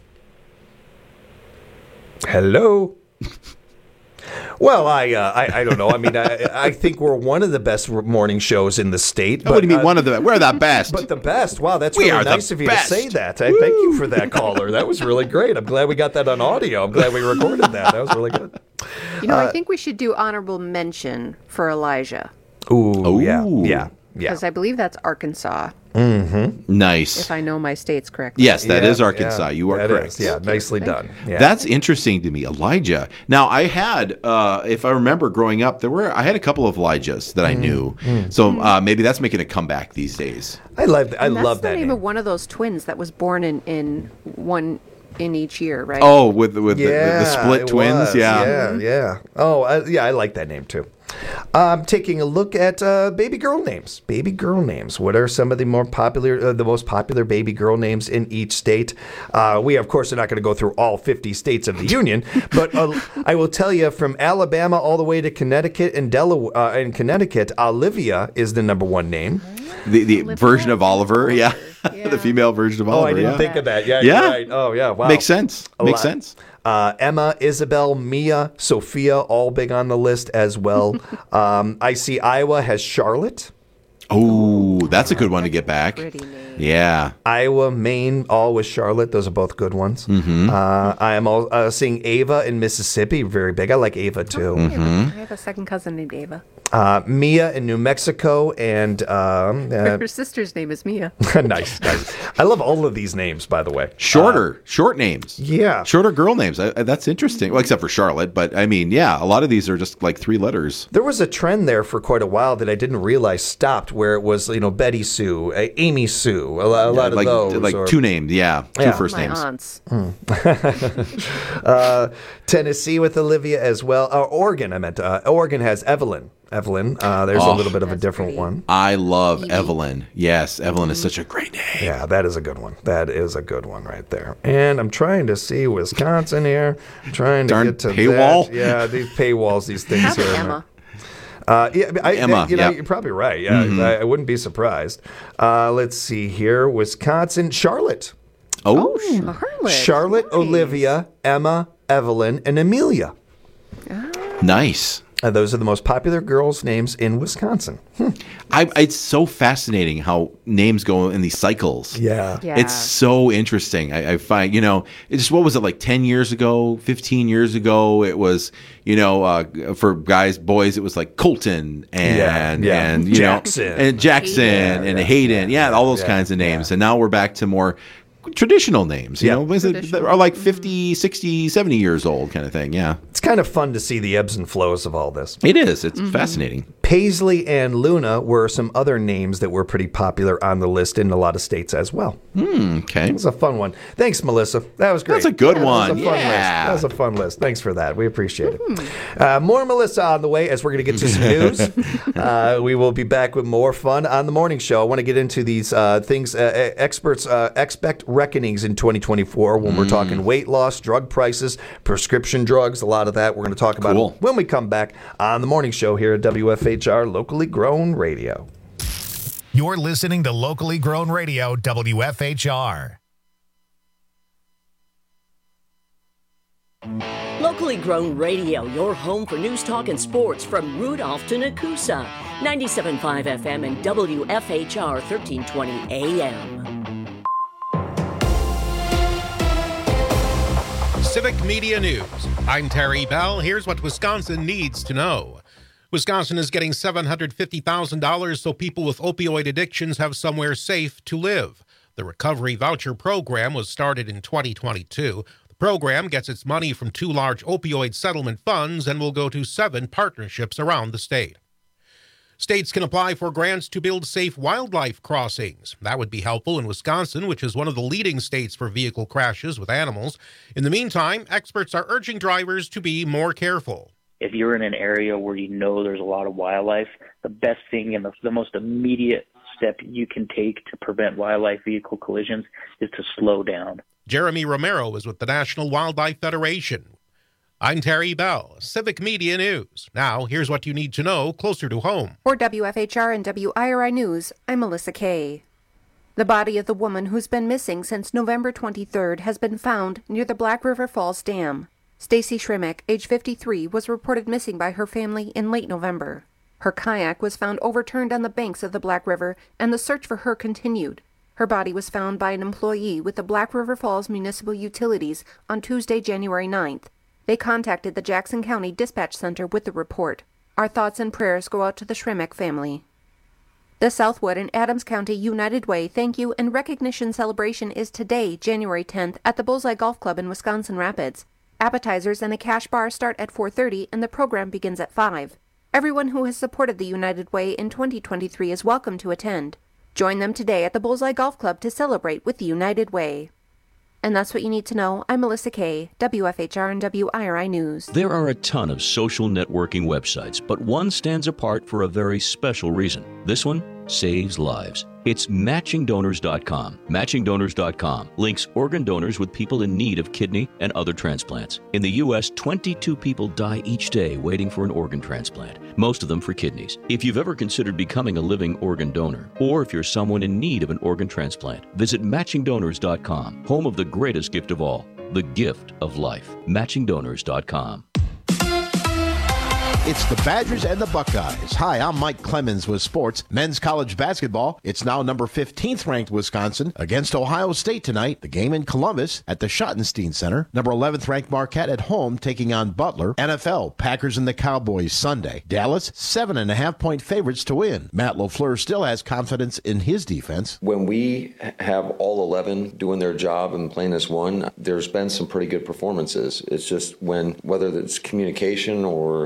Hello. Well, I, uh, I I don't know. I mean, I, I think we're one of the best morning shows in the state. What do you mean uh, one of the? We're the best. But the best. Wow, that's We really are the nice of you best. to say that. I thank you for that, caller. That was really great. I'm glad we got that on audio. I'm glad we recorded that. That was really good. You know, Uh, I think we should do honorable mention for Elijah Ooh, yeah, Ooh. yeah, yeah. because I believe that's Arkansas, Mm-hmm. Nice. if I know my states correctly. Yes, that Yeah, is Arkansas. yeah, you are that correct. is. Yeah, nicely done. Yeah. That's interesting to me, Elijah. Now, I had, uh, if I remember growing up, there were I had a couple of Elijahs that I knew. So uh, maybe that's making a comeback these days. I love. I And that's love the that name name. of one of those twins that was born in, in one in each year, right? Oh, with with the, the, Yeah, the split it twins, was. yeah. yeah, yeah. Oh, I, yeah, I like that name too. Um, taking a look at uh, baby girl names. Baby girl names. What are some of the more popular, uh, the most popular baby girl names in each state? Uh, we, of course, are not going to go through all fifty states of the union, but uh, I will tell you, from Alabama all the way to Connecticut and Delaware, uh, in Connecticut, Olivia is the number one name. The the version of Oliver, yeah. the female version of Oh, Oliver. I didn't yeah. think of that. Yeah, Yeah. you're right. Oh, yeah. Wow. Makes sense. A Makes lot. sense. Uh, Emma, Isabel, Mia, Sophia, all big on the list as well. um, I see Iowa has Charlotte. Oh, that's a good one to get back. Yeah. Iowa, Maine, all with Charlotte. Those are both good ones. Mm-hmm. Uh, I am all, uh, seeing Ava in Mississippi. Very big. I like Ava too. Mm-hmm. I have a second cousin named Ava. Uh, Mia in New Mexico, and um, uh, Her sister's name is Mia. nice, nice. I love all of these names, by the way. Shorter, short names. Yeah. Shorter girl names. I, I- that's interesting. Well, except for Charlotte. But I mean, yeah, a lot of these are just like three letters. There was a trend there for quite a while that I didn't realize stopped, where it was, you know, Betty Sue, uh, Amy Sue, Sue. A, lot, a lot like, of those. Like or, two names, yeah. Two Yeah. first My names. aunts. uh, Tennessee with Olivia as well. Uh, Oregon, I meant. Uh, Oregon has Evelyn. Evelyn. Uh, there's Oh. a little bit of a different one. I love Evelyn. Yes, Evelyn is such a great name. Yeah, that is a good one. That is a good one right there. And I'm trying to see Wisconsin here. I'm trying to Darn get to paywall. that. Yeah, these paywalls, these things Probably here. Emma. Uh, yeah, I, Emma, you know, yeah. you're probably right. Yeah, Mhm. I, I wouldn't be surprised. Uh, let's see here. Wisconsin, Charlotte. Oh, Charlotte. Charlotte, Nice. Olivia, Emma, Evelyn, and Amelia. nice. Uh, those are the most popular girls' names in Wisconsin. Hmm. I, it's so fascinating how names go in these cycles. Yeah. Yeah. It's so interesting. I, I find, you know, it's what was it like ten years ago, fifteen years ago? It was, you know, uh, for guys, boys, it was like Colton and, Yeah, yeah. and you Jackson. know, and Jackson Hayden. and Yeah, Hayden. Yeah, all those yeah, kinds of names. yeah. And now we're back to more traditional names, you Yeah. know, was it- that are like fifty, sixty, seventy years old kind of thing. Yeah. It's kind of fun to see the ebbs and flows of all this. It is. It's fascinating. Paisley and Luna were some other names that were pretty popular on the list in a lot of states as well. Hmm, okay. It was a fun one. Thanks, Melissa. That was great. That's a good That was a one. fun Yeah. list. That was a fun list. Thanks for that. We appreciate it. Uh, more Melissa on the way as we're going to get to some news. Uh, we will be back with more fun on the morning show. I want to get into these uh, things. Uh, experts uh, expect reckonings in twenty twenty-four when we're talking weight loss, drug prices, prescription drugs, a lot of that. We're going to talk about Cool. it when we come back on the morning show here at W F H R, locally grown radio. You're listening to Locally Grown Radio, W F H R. Locally Grown Radio, your home for news, talk, and sports from Rudolph to Nakusa. ninety-seven point five F M and W F H R thirteen twenty A M. Civic Media News. I'm Terry Bell. Here's what Wisconsin needs to know. Wisconsin is getting seven hundred fifty thousand dollars so people with opioid addictions have somewhere safe to live. The Recovery Voucher Program was started in twenty twenty-two. The program gets its money from two large opioid settlement funds and will go to seven partnerships around the state. States can apply for grants to build safe wildlife crossings. That would be helpful in Wisconsin, which is one of the leading states for vehicle crashes with animals. In the meantime, experts are urging drivers to be more careful. If you're in an area where you know there's a lot of wildlife, the best thing and the, the most immediate step you can take to prevent wildlife vehicle collisions is to slow down. Jeremy Romero is with the National Wildlife Federation. I'm Terry Bell, Civic Media News. Now, here's what you need to know closer to home. For W F H R and W I R I News, I'm Melissa Kay. The body of the woman who's been missing since November twenty-third has been found near the Black River Falls Dam. Stacy Shrimmick, age fifty-three, was reported missing by her family in late November. Her kayak was found overturned on the banks of the Black River, and the search for her continued. Her body was found by an employee with the Black River Falls Municipal Utilities on Tuesday, January ninth. They contacted the Jackson County Dispatch Center with the report. Our thoughts and prayers go out to the Shrimmick family. The Southwood and Adams County United Way Thank You and Recognition Celebration is today, January tenth, at the Bullseye Golf Club in Wisconsin Rapids. Appetizers and a cash bar start at four thirty and the program begins at five. Everyone who has supported the United Way in twenty twenty-three is welcome to attend. Join them today at the Bullseye Golf Club to celebrate with the United Way. And that's what you need to know. I'm Melissa Kay, W F H R and W I R I News. There are a ton of social networking websites, but one stands apart for a very special reason. This one saves lives. It's matching donors dot com. matching donors dot com links organ donors with people in need of kidney and other transplants. In the U S, twenty-two people die each day waiting for an organ transplant, most of them for kidneys. If you've ever considered becoming a living organ donor, or if you're someone in need of an organ transplant, visit matching donors dot com, home of the greatest gift of all, the gift of life. matching donors dot com. It's the Badgers and the Buckeyes. Hi, I'm Mike Clemens with sports. Men's college basketball. It's now number fifteenth ranked Wisconsin against Ohio State tonight. The game in Columbus at the Schottenstein Center. Number eleventh ranked Marquette at home taking on Butler. N F L, Packers and the Cowboys Sunday. Dallas, seven and a half point favorites to win. Matt LaFleur still has confidence in his defense. When we have all eleven doing their job and playing as one, there's been some pretty good performances. It's just when, whether it's communication or somebody has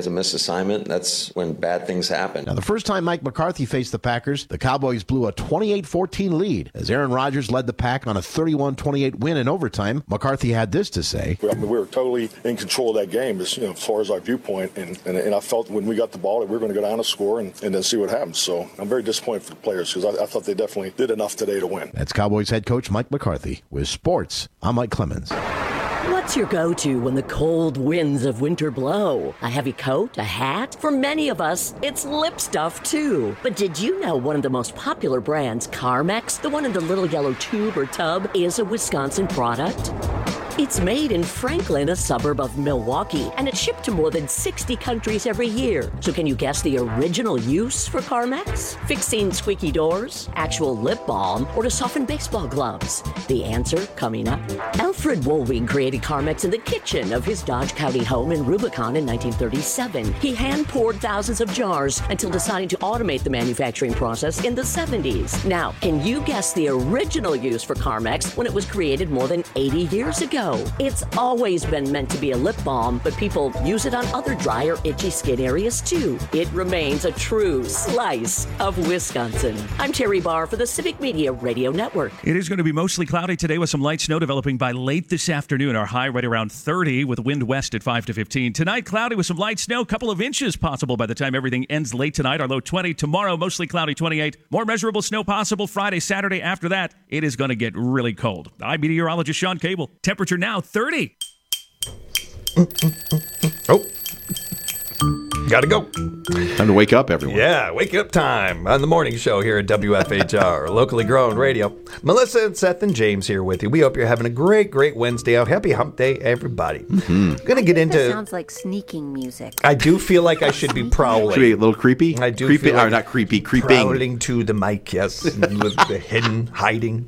has a missed assignment, that's when bad things happen. Now, the first time Mike McCarthy faced the Packers, the Cowboys blew a twenty-eight fourteen lead as Aaron Rodgers led the Pack on a thirty-one twenty-eight win in overtime. McCarthy had this to say. I mean, we were totally in control of that game as, you know, as far as our viewpoint, and, and, and I felt when we got the ball that we were going to go down and score and, and then see what happens. So I'm very disappointed for the players because I, I thought they definitely did enough today to win. That's Cowboys head coach Mike McCarthy. With sports, I'm Mike Clemens. What's your go-to when the cold winds of winter blow? A heavy coat? A hat? For many of us, it's lip stuff too. But did you know one of the most popular brands, Carmex, the one in the little yellow tube or tub, is a Wisconsin product? It's made in Franklin, a suburb of Milwaukee, and it's shipped to more than sixty countries every year. So can you guess the original use for Carmex? Fixing squeaky doors, actual lip balm, or to soften baseball gloves? The answer coming up. Alfred Woolwing created Carmex in the kitchen of his Dodge County home in Rubicon in nineteen thirty-seven. He hand-poured thousands of jars until deciding to automate the manufacturing process in the seventies. Now, can you guess the original use for Carmex when it was created more than eighty years ago? It's always been meant to be a lip balm, but people use it on other dry or itchy skin areas too. It remains a true slice of Wisconsin. I'm Terry Barr for the Civic Media Radio Network. It is going to be mostly cloudy today with some light snow developing by late this afternoon. Our high right around thirty with wind west at five to fifteen. Tonight, cloudy with some light snow, couple of inches possible by the time everything ends late tonight. Our low twenty. Tomorrow, mostly cloudy twenty-eight. More measurable snow possible Friday, Saturday. After that, it is going to get really cold. I'm meteorologist Sean Cable. Temperature now thirty. Oh. Gotta go. Time to wake up, everyone. Yeah, wake up time on the morning show here at W F H R, locally grown radio. Melissa and Seth and James here with you. We hope you're having a great, great Wednesday out. Happy hump day, everybody. Mm-hmm. Gonna get into. That sounds like sneaking music. I do feel like I should be prowling. Should be a little creepy? I do creepy, feel like or not creepy, creeping. Prowling to the mic, yes, with the hidden, hiding.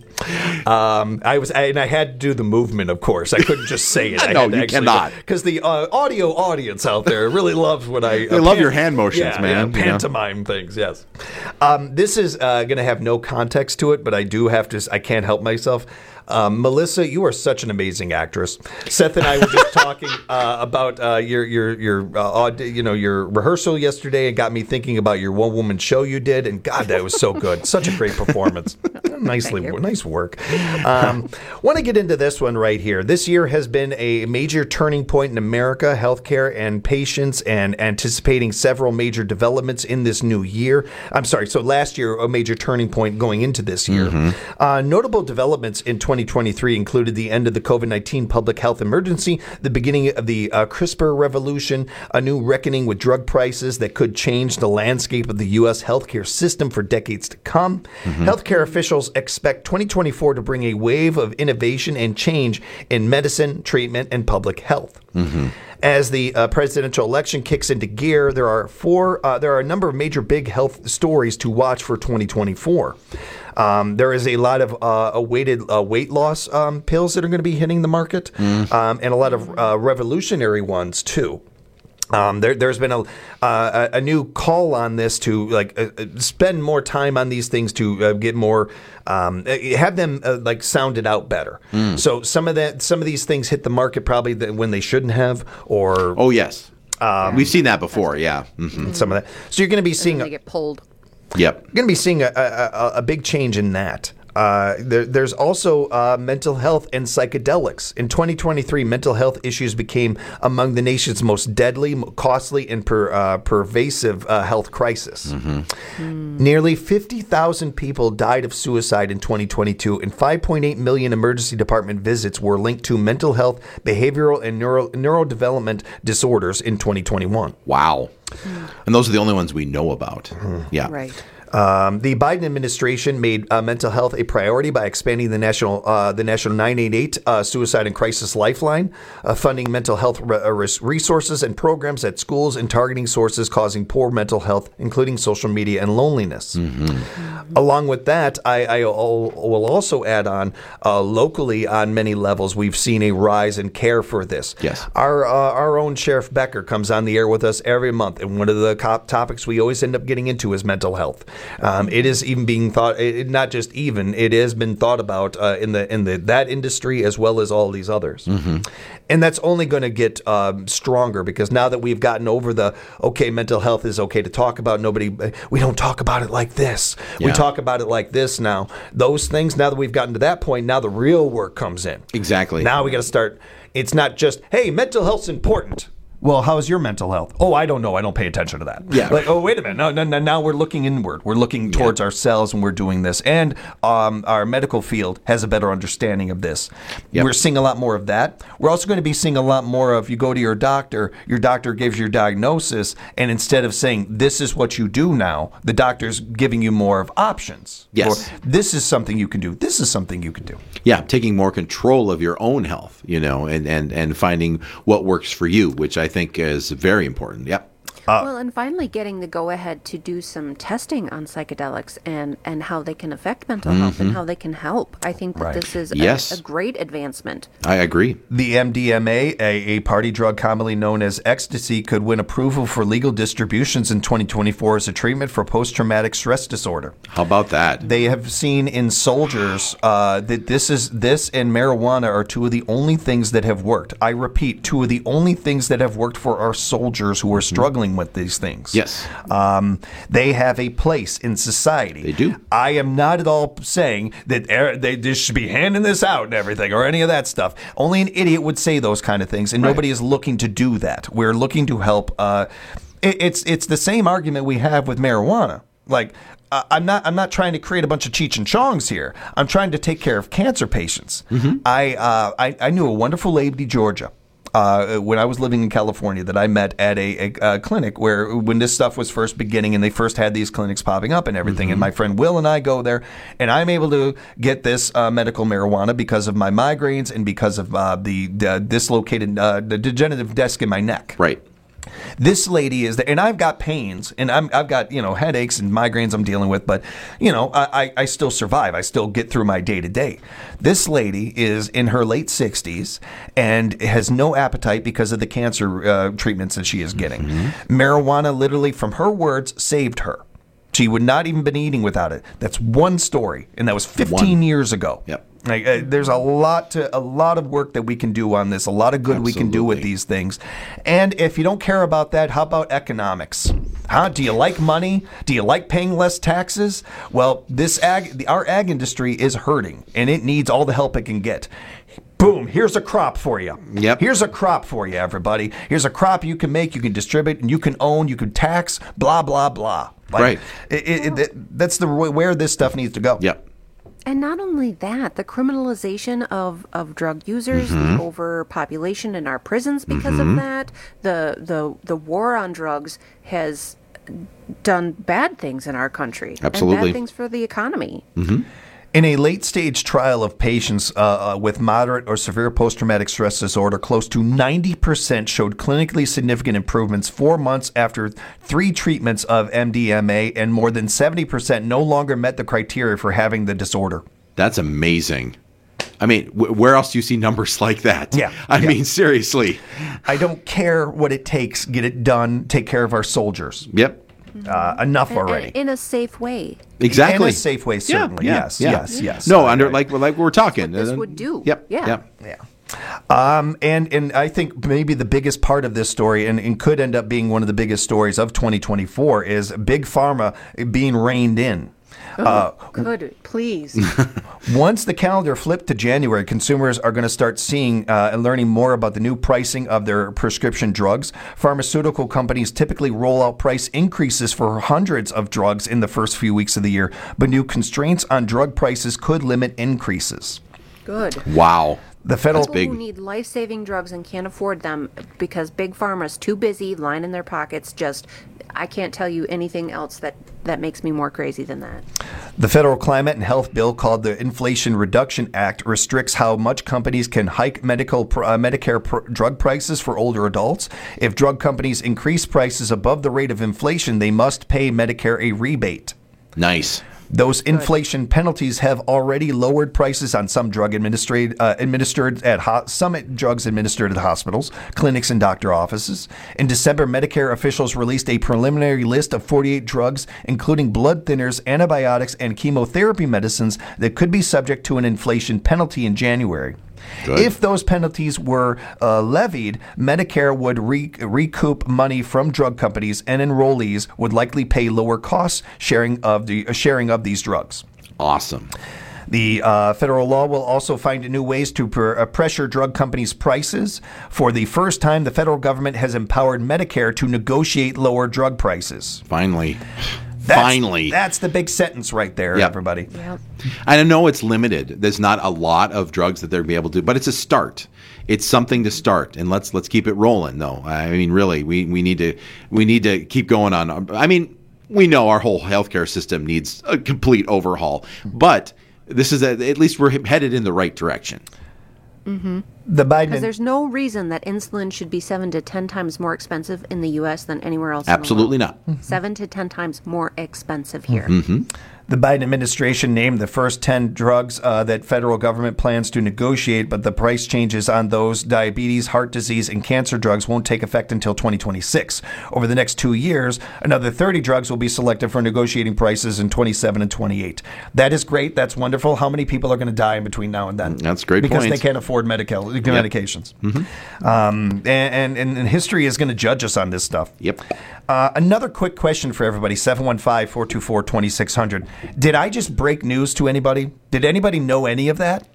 Um, I was, I, and I had to do the movement, of course. I couldn't just say it. I no, had to you actually, cannot. Because the uh, audio audience out there really loves what I. They uh, love pan- your hand motions, yeah, man. Yeah, pantomime know? things, yes. Um, this is uh, going to have no context to it, but I do have to. I can't help myself. Um, Melissa, you are such an amazing actress. Seth and I were just talking uh, about uh, your your your uh, aud- you know your rehearsal yesterday. It got me thinking about your one woman show you did, and God, that was so good. Such a great performance. Nicely, nice work. Um, Want to get into this one right here. This year has been a major turning point in America, healthcare, and patients, and anticipating several major developments in this new year. I'm sorry. So last year, a major turning point going into this year. Mm-hmm. Uh, notable developments in twenty twenty-three included the end of the COVID nineteen public health emergency, the beginning of the uh, CRISPR revolution, a new reckoning with drug prices that could change the landscape of the U S healthcare system for decades to come. Mm-hmm. Healthcare officials expect twenty twenty-four to bring a wave of innovation and change in medicine, treatment, and public health. Mm-hmm. As the uh, presidential election kicks into gear, there are four. Uh, there are a number of major big health stories to watch for twenty twenty-four. Um, there is a lot of uh, awaited uh, weight loss um, pills that are going to be hitting the market, mm. um, and a lot of uh, revolutionary ones too. Um, there, there's been a, uh, a new call on this to like uh, spend more time on these things to uh, get more, um, have them uh, like sounded out better. Mm. So some of that, some of these things hit the market probably when they shouldn't have. Or oh yes, um, we've seen that before. Yeah, mm-hmm. some of that. So you're going to be seeing they get pulled. Yep, you're going to be seeing a, a, a big change in that. Uh, there, there's also uh, mental health and psychedelics. In twenty twenty-three, mental health issues became among the nation's most deadly, costly, and per, uh, pervasive uh, health crisis. Mm-hmm. Mm. Nearly fifty thousand people died of suicide in twenty twenty-two, and five point eight million emergency department visits were linked to mental health, behavioral, and neuro, neurodevelopment disorders in twenty twenty-one. Wow. Mm. And those are the only ones we know about. Mm. Yeah. Right. Um, the Biden administration made uh, mental health a priority by expanding the national uh, the national nine eight eight uh, Suicide and Crisis Lifeline, uh, funding mental health re- resources and programs at schools, and targeting sources causing poor mental health, including social media and loneliness. Mm-hmm. Mm-hmm. Along with that, I, I will also add on uh, locally on many levels, we've seen a rise in care for this. Yes, our uh, our own Sheriff Becker comes on the air with us every month, and one of the top topics we always end up getting into is mental health. Um, it is even being thought, it, not just even, it has been thought about uh, in the in the that industry as well as all these others. Mm-hmm. And that's only going to get um, stronger because now that we've gotten over the, okay, mental health is okay to talk about, nobody, we don't talk about it like this. We Yeah. talk about it like this now. Those things, now that we've gotten to that point, now the real work comes in. Exactly. Now we got to start, it's not just, hey, mental health's important. Well, how's your mental health? Oh, I don't know. I don't pay attention to that. Yeah. Like, oh, wait a minute. No, no, no. Now we're looking inward. We're looking towards ourselves, and we're doing this. And um, our medical field has a better understanding of this. Yep. We're seeing a lot more of that. We're also going to be seeing a lot more of you go to your doctor, your doctor gives you your diagnosis, and instead of saying this is what you do now, the doctor's giving you more of options. Yes. Or, this is something you can do. This is something you can do. Yeah, taking more control of your own health, you know, and, and, and finding what works for you, which I think is very important. Yep. well, and finally getting the go-ahead to do some testing on psychedelics and, and how they can affect mental health and Mhm. how they can help. I think that Right. this is a, Yes. a great advancement. I agree. The M D M A, a, a party drug commonly known as ecstasy, could win approval for legal distributions in twenty twenty-four as a treatment for post-traumatic stress disorder. How about that? They have seen in soldiers uh, that this is this and marijuana are two of the only things that have worked. I repeat, two of the only things that have worked for our soldiers who are struggling with these things. Yes. Um, they have a place in society. They do. I am not at all saying that er- they just should be handing this out and everything or any of that stuff. Only an idiot would say those kind of things, and nobody is looking to do that. We're looking to help. Uh, it, it's it's the same argument we have with marijuana. Like. Uh, I'm not. I'm not trying to create a bunch of Cheech and Chongs here. I'm trying to take care of cancer patients. I, uh, I I knew a wonderful lady, Georgia, uh, when I was living in California, that I met at a, a, a clinic where when this stuff was first beginning and they first had these clinics popping up and everything. And my friend Will and I go there, and I'm able to get this uh, medical marijuana because of my migraines and because of uh, the, the dislocated, uh, the degenerative disc in my neck. Right. This lady is there, and I've got pains, and I'm, I've got, you know, headaches and migraines I'm dealing with, but, you know, I, I, I still survive. I still get through my day to day. This lady is in her late sixties and has no appetite because of the cancer uh, treatments that she is getting. Marijuana, literally, from her words, saved her. She would not even been eating without it. That's one story, and that was fifteen One. years ago. Yep. Like, uh, there's a lot to a lot of work that we can do on this, a lot of good we can do with Absolutely. these things. And if you don't care about that, how about economics? Huh? Do you like money? Do you like paying less taxes? Well, this ag, the, our ag industry is hurting, and it needs all the help it can get. Boom, here's a crop for you. Yep. Here's a crop for you, everybody. Here's a crop you can make, you can distribute, and you can own, you can tax, blah, blah, blah. Like, Right. It, it, it, that's the way- where this stuff needs to go. Yep. And not only that, the criminalization of, of drug users, Mhm. the overpopulation in our prisons because Mhm. of that, the, the the war on drugs has done bad things in our country. Absolutely. And bad things for the economy. In a late-stage trial of patients uh, uh, with moderate or severe post-traumatic stress disorder, close to ninety percent showed clinically significant improvements four months after three treatments of M D M A, and more than seventy percent no longer met the criteria for having the disorder. That's amazing. I mean, wh- where else do you see numbers like that? Yeah. I yeah. mean, seriously. I don't care what it takes. Get it done. Take care of our soldiers. Yep. Uh, enough And- and already. in a safe way. Exactly. In a safe way, certainly. Yeah, yes, yeah. yes, yes. No, under like like we're talking. This would do. Yep. Yeah. Yep. Yeah. Um, and, and I think maybe the biggest part of this story, and, and could end up being one of the biggest stories of twenty twenty-four, is Big Pharma being reined in. Oh, Uh, good, please. Once the calendar flipped to January, consumers are going to start seeing uh, and learning more about the new pricing of their prescription drugs. Pharmaceutical companies typically roll out price increases for hundreds of drugs in the first few weeks of the year, but new constraints on drug prices could limit increases. Good. Wow. The federal People who need life-saving drugs and can't afford them because Big Pharma's too busy lining their pockets. Just, I can't tell you anything else that, that makes me more crazy than that. The federal climate and health bill, called the Inflation Reduction Act, restricts how much companies can hike medical pr- uh, Medicare pr- drug prices for older adults. If drug companies increase prices above the rate of inflation, they must pay Medicare a rebate. Nice. Those inflation penalties have already lowered prices on some drug administered, uh, administered at ho- some drugs administered at hospitals, clinics, and doctor offices. In December, Medicare officials released a preliminary list of forty-eight drugs, including blood thinners, antibiotics, and chemotherapy medicines that could be subject to an inflation penalty in January. Good. If those penalties were uh, levied, Medicare would re- recoup money from drug companies, and enrollees would likely pay lower costs sharing of the uh, sharing of these drugs. Awesome. The uh, federal law will also find new ways to pr- uh, pressure drug companies' prices. For the first time, the federal government has empowered Medicare to negotiate lower drug prices. Finally. That's, Finally. That's the big sentence right there, Yep. everybody. Yep. I know it's limited. There's not a lot of drugs that they're be able to, but it's a start. It's something to start, and let's let's keep it rolling. Though I mean, really, we, we need to we need to keep going on. I mean, we know our whole healthcare system needs a complete overhaul, but this is a, at least we're headed in the right direction. Mm-hmm. The Biden Because there's no reason that insulin should be seven to ten times more expensive in the U S than anywhere else. Absolutely in the world. not. Seven to ten times more expensive here. Mm-hmm. The Biden administration named the first ten drugs uh, that federal government plans to negotiate, but the price changes on those diabetes, heart disease, and cancer drugs won't take effect until twenty twenty-six. Over the next two years, another thirty drugs will be selected for negotiating prices in twenty-seven and twenty-eight. That is great. That's wonderful. How many people are going to die in between now and then? That's a great because point. they can't afford medical Yep. medications. Mm-hmm. Um, and, and, and history is going to judge us on this stuff. Yep. Uh, another quick question for everybody, seven one five, four two four, two six zero zero. Did I just break news to anybody? Did anybody know any of that?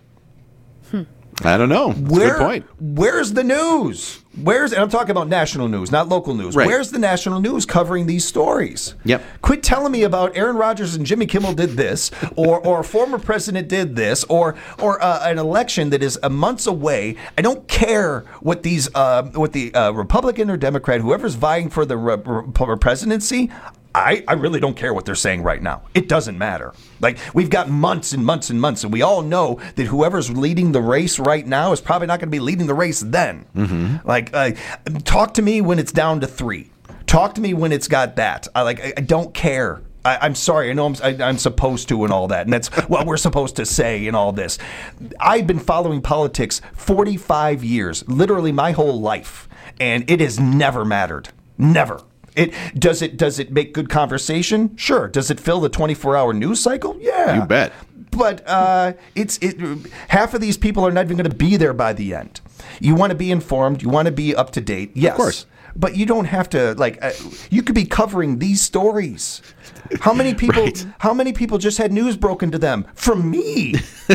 I don't know. That's Where, a good point. Where's the news? Where's and I'm talking about national news, not local news. Right. Where's the national news covering these stories? Yep. Quit telling me about Aaron Rodgers and Jimmy Kimmel did this, or or a former president did this, or or uh, an election that is uh, months away. I don't care what these uh, what the uh, Republican or Democrat, whoever's vying for the re- re- presidency. I, I really don't care what they're saying right now. It doesn't matter. Like, we've got months and months and months, and we all know that whoever's leading the race right now is probably not going to be leading the race then. Mm-hmm. Like, uh, talk to me when it's down to three. Talk to me when it's got that. I like. I, I don't care. I, I'm sorry. I know I'm, I, I'm supposed to and all that, and that's what we're supposed to say and all this. I've been following politics forty-five years, literally my whole life, and it has never mattered. Never. It does it does it make good conversation? Sure. Does it fill the twenty-four hour news cycle? Yeah. You bet. But uh, it's it. Half of these people are not even going to be there by the end. You want to be informed. You want to be up to date. Yes, of course. But you don't have to like. Uh, you could be covering these stories. How many people? Right. How many people just had news broken to them from me?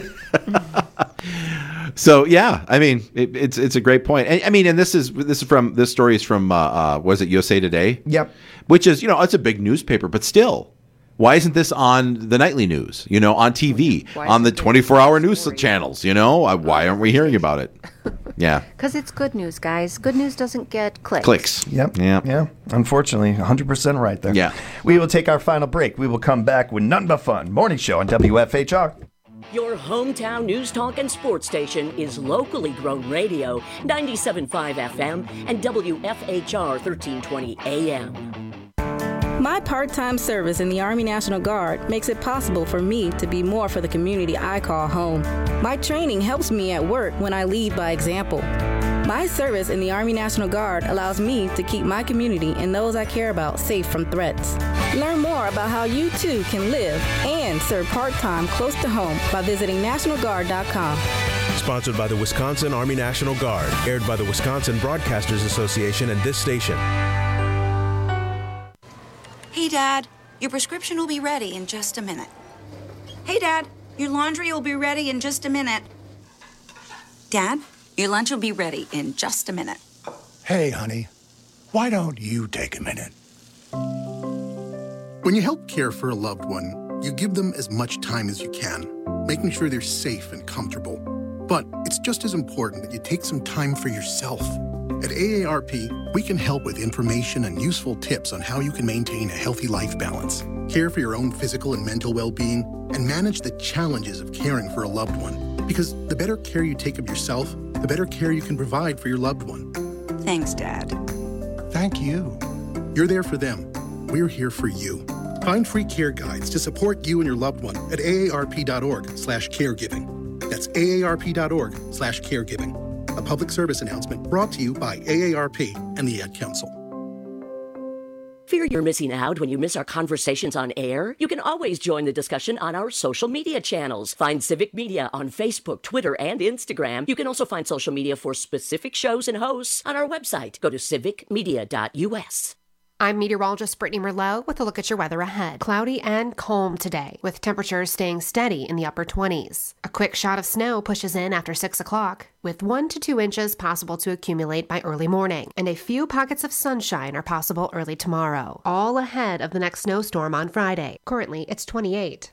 So yeah, I mean it, it's it's a great point. And, I mean, and this is this is from this story is from uh, uh, was it U S A Today? Yep. Which is, you know, it's a big newspaper, but still, why isn't this on the nightly news? You know, on T V, Why on the isn't there twenty-four hour news story? channels? You know, uh, why aren't we hearing about it? Yeah, Because it's good news, guys. Good news doesn't get clicks. clicks. Yep. Yeah. Yeah. Unfortunately, one hundred percent right there. Yeah. We will take our final break. We will come back with Nothing But Fun Morning Show on W F H R. Your hometown news talk and sports station is locally grown radio, ninety-seven point five F M and W F H R thirteen twenty A M. My part-time service in the Army National Guard makes it possible for me to be more for the community I call home. My training helps me at work when I lead by example. My service in the Army National Guard allows me to keep my community and those I care about safe from threats. Learn more about how you too can live and serve part-time close to home by visiting national guard dot com. Sponsored by the Wisconsin Army National Guard. Aired by the Wisconsin Broadcasters Association and this station. Hey, Dad, your prescription will be ready in just a minute. Hey, Dad, your laundry will be ready in just a minute. Dad, your lunch will be ready in just a minute. Hey, honey, why don't you take a minute? When you help care for a loved one, you give them as much time as you can, making sure they're safe and comfortable. But it's just as important that you take some time for yourself. At A A R P, we can help with information and useful tips on how you can maintain a healthy life balance, care for your own physical and mental well-being, and manage the challenges of caring for a loved one. Because the better care you take of yourself, the better care you can provide for your loved one. Thanks, Dad. Thank you. You're there for them. We're here for you. Find free care guides to support you and your loved one at aarp.org slash caregiving. That's aarp.org slash caregiving. A public service announcement brought to you by A A R P and the Ad Council. Fear you're missing out when you miss our conversations on air? You can always join the discussion on our social media channels. Find Civic Media on Facebook, Twitter, and Instagram. You can also find social media for specific shows and hosts on our website. Go to civic media dot u s. I'm meteorologist Brittany Merlot with a look at your weather ahead. Cloudy and calm today, with temperatures staying steady in the upper twenties. A quick shot of snow pushes in after six o'clock, with one to two inches possible to accumulate by early morning, and a few pockets of sunshine are possible early tomorrow, all ahead of the next snowstorm on Friday. Currently, it's twenty-eight.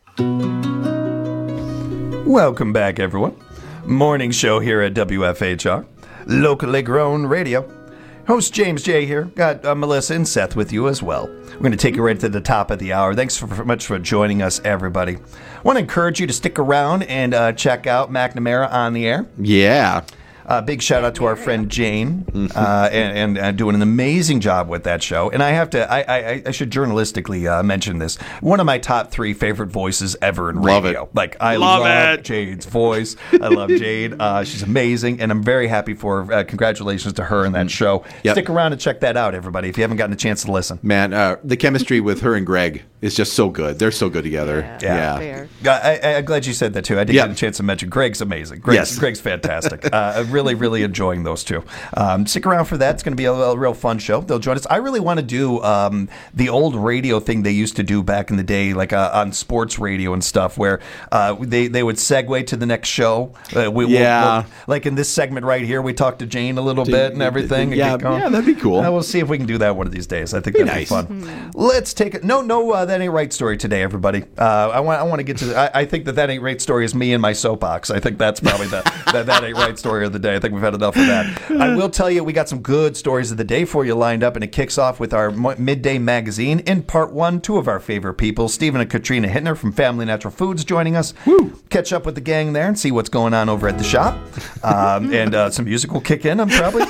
Welcome back, everyone. Morning show here at W F H R, locally grown radio. Host James J. here. Got uh, Melissa and Seth with you as well. We're going to take you right to the top of the hour. Thanks so much for joining us, everybody. Want to encourage you to stick around and uh, check out McNamara on the Air. Yeah. Uh, big shout out to our friend Jane, uh, and, and uh, doing an amazing job with that show. And I have to, I, I, I should journalistically uh, mention this. One of my top three favorite voices ever in Love radio. it. Like I love, love it. Jane's voice. I love Jane. Uh, she's amazing, and I'm very happy for her. Uh, congratulations to her and that show. Yep. Stick around and check that out, everybody. If you haven't gotten a chance to listen, Man, uh, the chemistry with her and Greg is just so good. They're so good together. Yeah. Yeah. I, I, I'm glad you said that too. I did Yeah. get a chance to mention Greg's amazing. Greg's, Yes. Greg's fantastic. uh, I'm really, really enjoying those two. Um, stick around for that. It's going to be a, a real fun show. They'll join us. I really want to do um, the old radio thing they used to do back in the day, like uh, on sports radio and stuff, where uh, they, they would segue to the next show. Uh, we, Yeah. We'll, we'll, like in this segment right here, we talked to Jane a little bit and everything. and Yeah, get going. yeah, that'd be cool. Uh, we'll see if we can do that one of these days. I think Be that'd nice. be fun. Let's take it. No, no, uh, that ain't right story today, everybody. Uh, I want, I want to get to. The, I, I think that that ain't right story is me and my soapbox. I think that's probably the that, that ain't right story of the day. I think we've had enough of that. I will tell you, we got some good stories of the day for you lined up, and it kicks off with our mo- midday magazine. In part one, two of our favorite people, Stephen and Katrina Hittner from Family Natural Foods, joining us. Woo. Catch up with the gang there and see what's going on over at the shop, um, and uh, some music will kick in. I'm probably.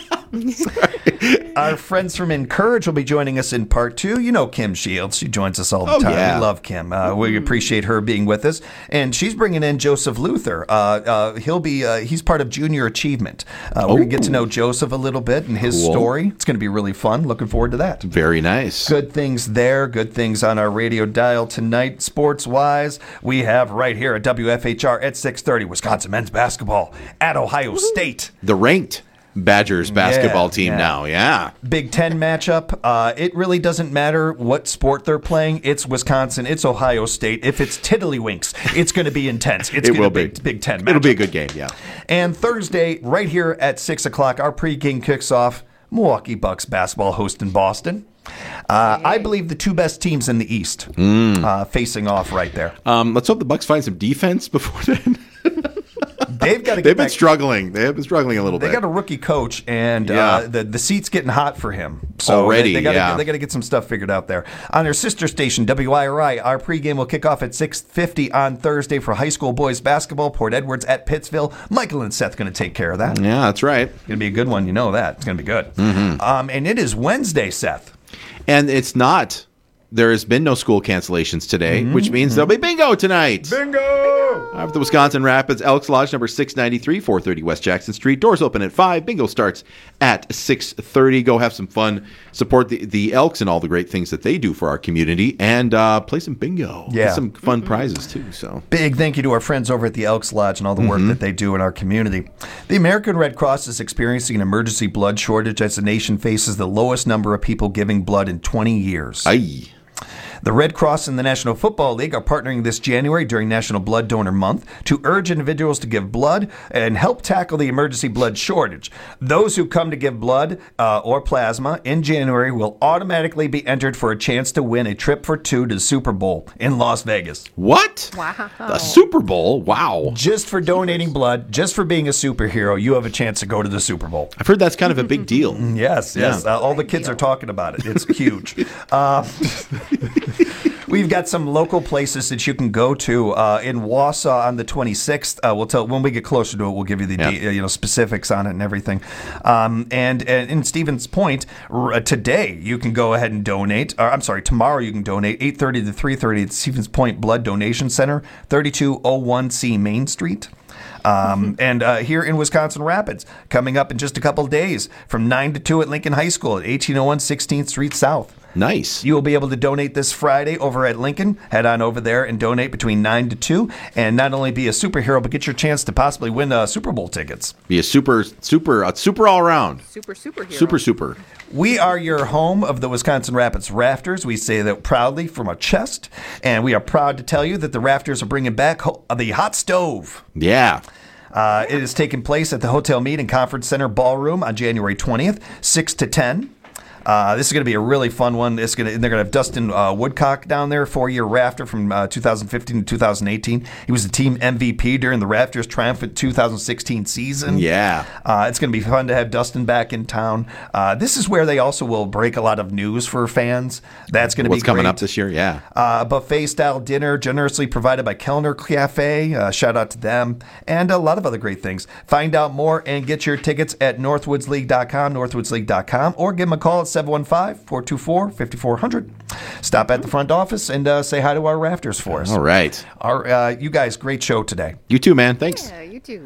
Our friends from Encourage will be joining us in part two. You know Kim Shields. She joins us all the Oh, time. yeah. We love Kim. Uh, we appreciate her being with us. And she's bringing in Joseph Luther. Uh, uh, he'll be, uh, he's part of Junior Achievement. Uh, we're going to get to know Joseph a little bit and his Cool. story. It's going to be really fun. Looking forward to that. Very nice. Good things there. Good things on our radio dial tonight. Sports-wise, we have right here at W F H R at six thirty, Wisconsin men's basketball at Ohio State. The ranked Badgers basketball Yeah, team yeah. now. Yeah. Big Ten matchup. Uh, it really doesn't matter what sport they're playing. It's Wisconsin. It's Ohio State. If it's tiddlywinks, it's going to be intense. It's It gonna will be. be. Big Ten matchup. It'll be a good game. Yeah. And Thursday, right here at six o'clock, our pregame kicks off. Milwaukee Bucks basketball host in Boston. Uh, I believe the two best teams in the East uh, facing off right there. Um, let's hope the Bucks find some defense before then. They've got to. They've been struggling. They have been struggling a little They bit. got a rookie coach, and Yeah. uh, the the seat's getting hot for him. So Already, they, they gotta, yeah. they got to get some stuff figured out there. On their sister station, W I R I, our pregame will kick off at six fifty on Thursday for high school boys basketball. Port Edwards at Pittsville. Michael and Seth going to take care of that. Yeah, that's right. Going to be a good one. You know that. It's going to be good. Mm-hmm. Um, and it is Wednesday, Seth. And it's not. There has been no school cancellations today, Mm-hmm. which means there'll be bingo tonight. Bingo! At the Wisconsin Rapids Elks Lodge, number six ninety-three, four thirty West Jackson Street. Doors open at five. Bingo starts at six thirty. Go have some fun. Support the, the Elks and all the great things that they do for our community. And uh, play some bingo. Yeah. Get some fun prizes, too. So Big thank you to our friends over at the Elks Lodge and all the work Mm-hmm. that they do in our community. The American Red Cross is experiencing an emergency blood shortage as the nation faces the lowest number of people giving blood in twenty years. Aye. The Red Cross and the National Football League are partnering this January during National Blood Donor Month to urge individuals to give blood and help tackle the emergency blood shortage. Those who come to give blood uh, or plasma in January will automatically be entered for a chance to win a trip for two to the Super Bowl in Las Vegas. What? Wow. The Super Bowl? Wow. Just for donating blood, just for being a superhero, you have a chance to go to the Super Bowl. I've heard that's kind of a big deal. Yes, yes. Yeah. Uh, all the kids are talking about it. It's huge. Uh, We've got some local places that you can go to uh, in Wausau on the twenty-sixth. Uh, we'll tell when we get closer to it. We'll give you the Yeah. de- you know specifics on it and everything. Um, and, and in Stevens Point r- uh, today, you can go ahead and donate. Or, I'm sorry, tomorrow you can donate eight thirty to three thirty at Stevens Point Blood Donation Center, thirty-two oh one C Main Street. Um, and uh, here in Wisconsin Rapids, coming up in just a couple of days from nine to two at Lincoln High School at eighteen oh one sixteenth Street South. Nice. You will be able to donate this Friday over at Lincoln. Head on over there and donate between nine to two, and not only be a superhero, but get your chance to possibly win uh, Super Bowl tickets. Be a super, super, uh, super all around. Super superhero. Super, super. We are your home of the Wisconsin Rapids Rafters. We say that proudly from our chest, and we are proud to tell you that the Rafters are bringing back ho- the hot stove. Yeah. Uh, it is taking place at the Hotel Mead and Conference Center Ballroom on January twentieth, six to ten. Uh, this is going to be a really fun one. It's going to, they're going to have Dustin uh, Woodcock down there, four-year Rafter from uh, two thousand fifteen to two thousand eighteen. He was the team M V P during the Rafters' triumphant two thousand sixteen season. Yeah. Uh, it's going to be fun to have Dustin back in town. Uh, this is where they also will break a lot of news for fans. That's going to be What's coming great. up this year? Yeah. Uh, buffet-style dinner generously provided by Kellner Cafe. Uh, shout out to them. And a lot of other great things. Find out more and get your tickets at northwoods league dot com, northwoods league dot com, or give them a call at seven one five, four two four, five four zero zero. Stop at the front office and uh, say hi to our Rafters for us. All right. Our, uh, you guys, great show today. You too, man. Thanks. Yeah, you too.